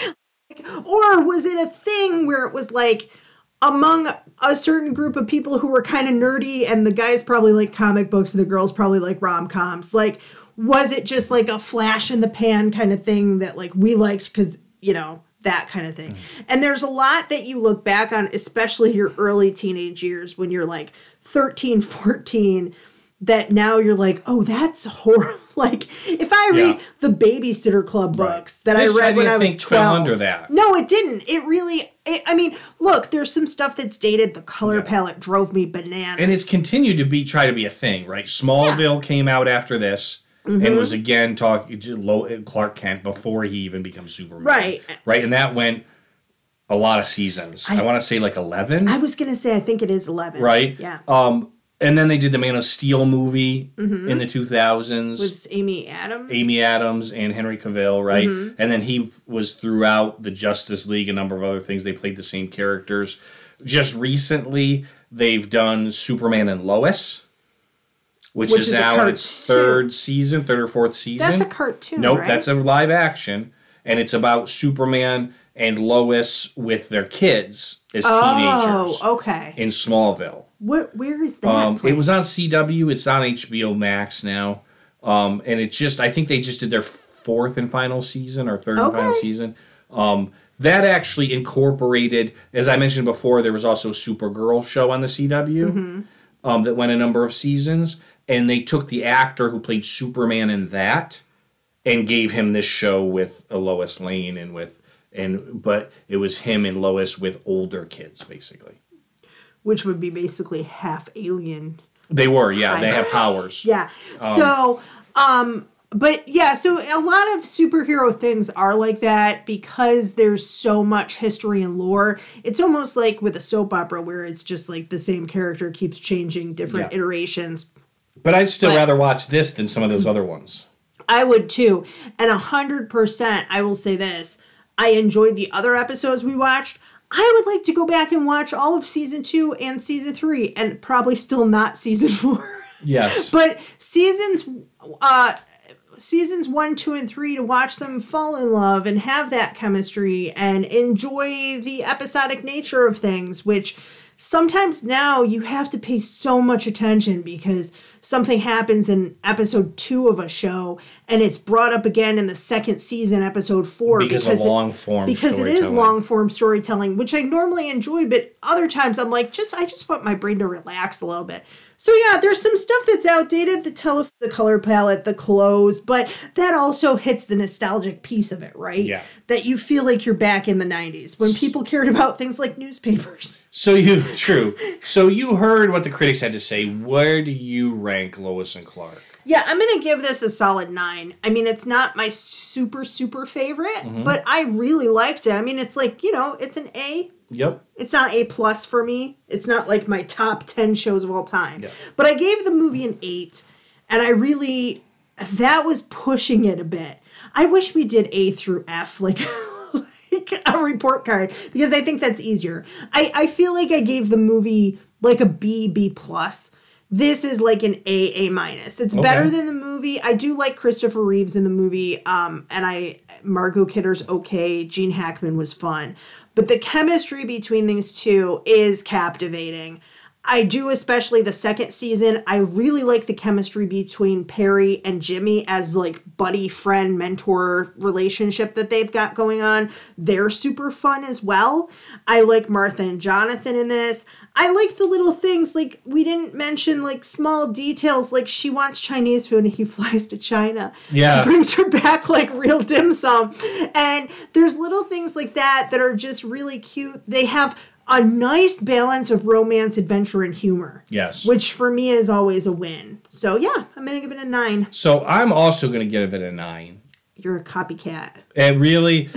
Or was it a thing where it was like among a certain group of people who were kind of nerdy and the guys probably like comic books and the girls probably like rom-coms? Like, was it just like a flash in the pan kind of thing that like we liked because, that kind of thing? And there's a lot that you look back on, especially your early teenage years when you're like 13, 14, that now you're like, oh, that's horrible. Like, if I read the Babysitter Club books that I read when I was 12. Fell under that. No, it didn't. It really, I mean, look, there's some stuff that's dated. The color palette drove me bananas. And it's continued to try to be a thing, right? Smallville came out after this and was again talking to Clark Kent before he even becomes Superman. Right. Right, and that went a lot of seasons. I want to say like 11. I was going to say, I think it is 11. Right? Yeah. And then they did the Man of Steel movie in the 2000s. With Amy Adams? Amy Adams and Henry Cavill, right? And then he was throughout the Justice League, a number of other things. They played the same characters. Just recently, they've done Superman and Lois, which is now in its third or fourth season. That's a cartoon, Nope, right? that's a live action. And it's about Superman and Lois with their kids as teenagers. Oh, okay. In Smallville. Where is that? It was on CW. It's on HBO Max now. And it I think they just did their 4th and final season or 3rd and final season. That actually incorporated, as I mentioned before, there was also a Supergirl show on the CW that went a number of seasons. And they took the actor who played Superman in that and gave him this show with Lois Lane but it was him and Lois with older kids, basically. Which would be basically half alien. They were, yeah. They have powers. Yeah. So a lot of superhero things are like that because there's so much history and lore. It's almost like with a soap opera where it's just like the same character keeps changing different iterations. But I'd still rather watch this than some of those other ones. I would too. And 100%, I will say this. I enjoyed the other episodes we watched. I would like to go back and watch all of season 2 and season 3 and probably still not season 4. Yes. But seasons 1, 2, and 3 to watch them fall in love and have that chemistry and enjoy the episodic nature of things, which sometimes now you have to pay so much attention because something happens in episode 2 of a show and it's brought up again in the second season, episode 4. Because of long form Because it is long form storytelling, which I normally enjoy, but other times I'm like, I just want my brain to relax a little bit. So yeah, there's some stuff that's outdated, the color palette, the clothes, but that also hits the nostalgic piece of it, right? Yeah. That you feel like you're back in the 90s when people cared about things like newspapers. So you heard what the critics had to say. Where do you rank Lois and Clark? Yeah, I'm going to give this a solid 9. I mean, it's not my super, super favorite, but I really liked it. I mean, it's like, it's an A. Yep. It's not A+ for me. It's not like my top 10 shows of all time. Yep. But I gave the movie an 8, and that was pushing it a bit. I wish we did A through F, like a report card, because I think that's easier. I feel like I gave the movie like a B+. This is like an A-. It's better than the movie. I do like Christopher Reeves in the movie, and Margot Kidder's okay. Gene Hackman was fun. But the chemistry between these two is captivating. I do, especially the second season. I really like the chemistry between Perry and Jimmy as like buddy, friend, mentor relationship that they've got going on. They're super fun as well. I like Martha and Jonathan in this. I like the little things, like we didn't mention like small details, like she wants Chinese food and he flies to China. Yeah. He brings her back like real dim sum. And there's little things like that are just really cute. They have a nice balance of romance, adventure, and humor. Yes. Which for me is always a win. So yeah, I'm going to give it a 9. So I'm also going to give it a 9. You're a copycat. It really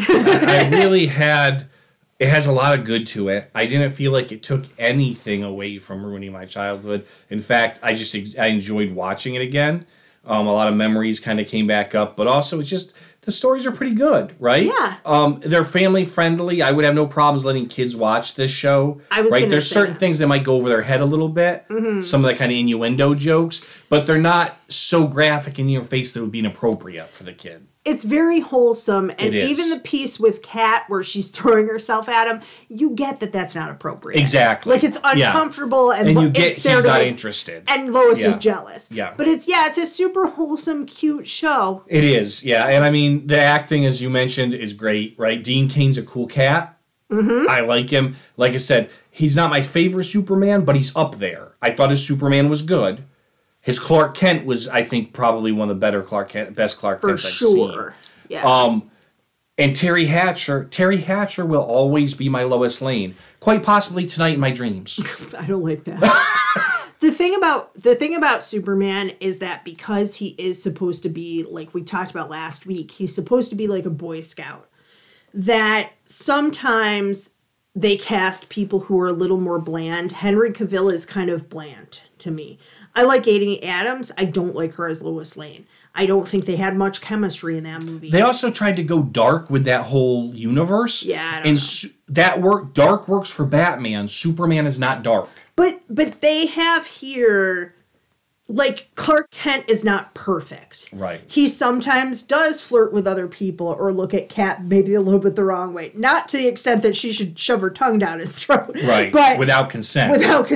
it has a lot of good to it. I didn't feel like it took anything away from ruining my childhood. In fact, I enjoyed watching it again. A lot of memories kind of came back up, but also it's just the stories are pretty good, right? Yeah. They're family friendly. I would have no problems letting kids watch this show. There's certain things that might go over their head a little bit. Mm-hmm. Some of the kind of innuendo jokes, but they're not so graphic in your face that it would be inappropriate for the kid. It's very wholesome, and even the piece with Kat where she's throwing herself at him, you get that that's not appropriate. Exactly. Like it's uncomfortable, and you get he's not interested, and Lois is jealous. Yeah, but it's a super wholesome, cute show. It is, yeah, and I mean the acting, as you mentioned, is great, right? Dean Cain's a cool cat. Mm-hmm. I like him. Like I said, he's not my favorite Superman, but he's up there. I thought his Superman was good. His Clark Kent was, I think, probably one of the better best Clark Kents I've seen. For sure, yeah. And Terry Hatcher will always be my Lois Lane. Quite possibly tonight in my dreams. I don't like that. The thing about Superman is that because he is supposed to be, like we talked about last week, he's supposed to be like a Boy Scout. That sometimes they cast people who are a little more bland. Henry Cavill is kind of bland to me. I like Amy Adams. I don't like her as Lois Lane. I don't think they had much chemistry in that movie. They also tried to go dark with that whole universe. Yeah, I don't know. Dark works for Batman. Superman is not dark. But they have here, like, Clark Kent is not perfect. Right. He sometimes does flirt with other people or look at Kat maybe a little bit the wrong way. Not to the extent that she should shove her tongue down his throat. Right. But without consent.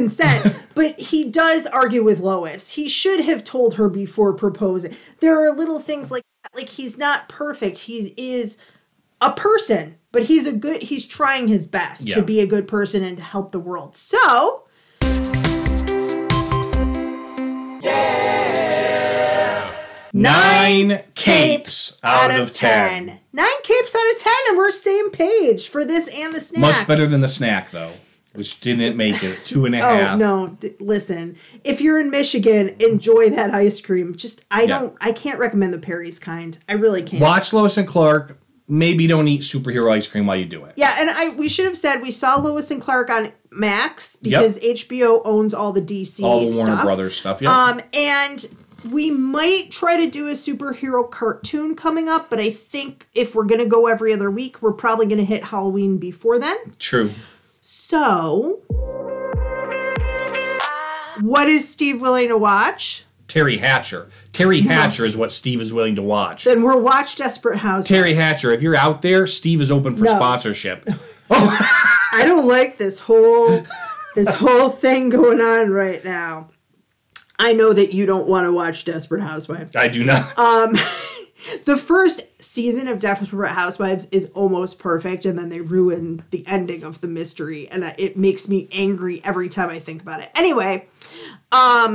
But he does argue with Lois. He should have told her before proposing. There are little things like that. Like, he's not perfect. He is a person. But he's trying his best to be a good person and to help the world. So... Yeah. 9 capes out of 10. 9 capes out of 10, and we're same page for this and the snack. Much better than the snack, though, which didn't make it. 2.5. Oh, no. Listen, if you're in Michigan, enjoy that ice cream. I can't recommend the Perry's kind. I really can't. Watch Lois and Clark. Maybe don't eat superhero ice cream while you do it. Yeah, and we should have said we saw Lois and Clark on Max because HBO owns all the DC stuff. All the Warner Brothers stuff, yeah. And we might try to do a superhero cartoon coming up, but I think if we're going to go every other week, we're probably going to hit Halloween before then. True. So, what is Steve willing to watch? Terry Hatcher. Terry Hatcher is what Steve is willing to watch. Then we'll watch Desperate Housewives. Terry Hatcher, if you're out there, Steve is open for sponsorship. I don't like this whole this whole thing going on right now. I know that you don't want to watch Desperate Housewives. I do not. The first season of Desperate Housewives is almost perfect, and then they ruin the ending of the mystery, and it makes me angry every time I think about it. Anyway, let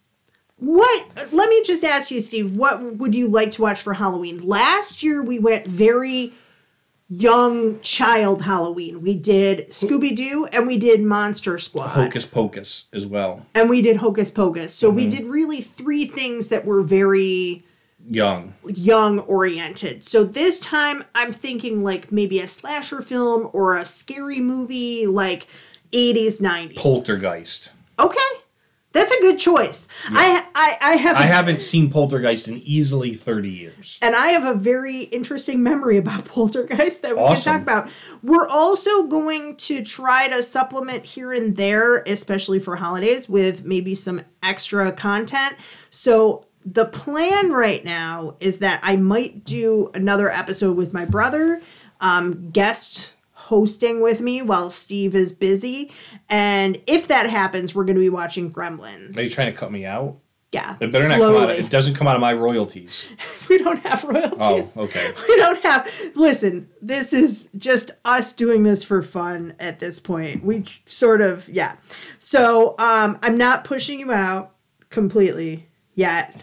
me just ask you, Steve, what would you like to watch for Halloween? Last year, we went very young child Halloween. We did Scooby-Doo, and we did Monster Squad. Hocus Pocus as well. And we did Hocus Pocus. So we did really 3 things that were very... young oriented. So this time I'm thinking like maybe a slasher film or a scary movie like 80s, 90s. Poltergeist. Okay. That's a good choice. Yeah. I haven't seen Poltergeist in easily 30 years. And I have a very interesting memory about Poltergeist that we can talk about. We're also going to try to supplement here and there, especially for holidays, with maybe some extra content. So the plan right now is that I might do another episode with my brother, guest hosting with me while Steve is busy. And if that happens, we're going to be watching Gremlins. Are you trying to cut me out? Yeah. It better not come out. It doesn't come out of my royalties. We don't have royalties. Oh, okay. We don't have... Listen, this is just us doing this for fun at this point. We sort of... Yeah. So, I'm not pushing you out completely yet.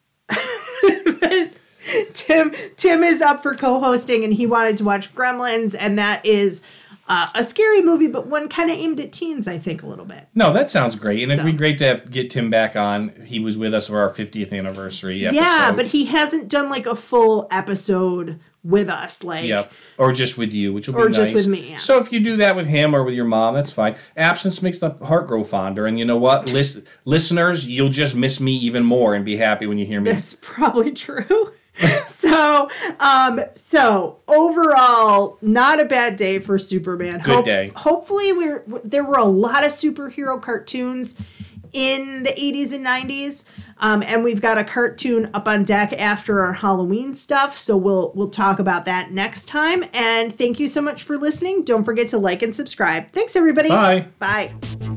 Tim is up for co-hosting, and he wanted to watch Gremlins, and that is a scary movie, but one kind of aimed at teens, I think, a little bit. No, that sounds great, and it'd be great to get Tim back on. He was with us for our 50th anniversary episode. Yeah, but he hasn't done like a full episode with us, like... Yeah, or just with you, which will be nice. Or just with me, yeah. So if you do that with him or with your mom, that's fine. Absence makes the heart grow fonder, and you know what? Listeners, you'll just miss me even more and be happy when you hear me. That's probably true. So overall, not a bad day for Superman. Good day. Hopefully there were a lot of superhero cartoons in the 80s and 90s. And we've got a cartoon up on deck after our Halloween stuff. So we'll talk about that next time. And thank you so much for listening. Don't forget to like and subscribe. Thanks, everybody. Bye. Bye.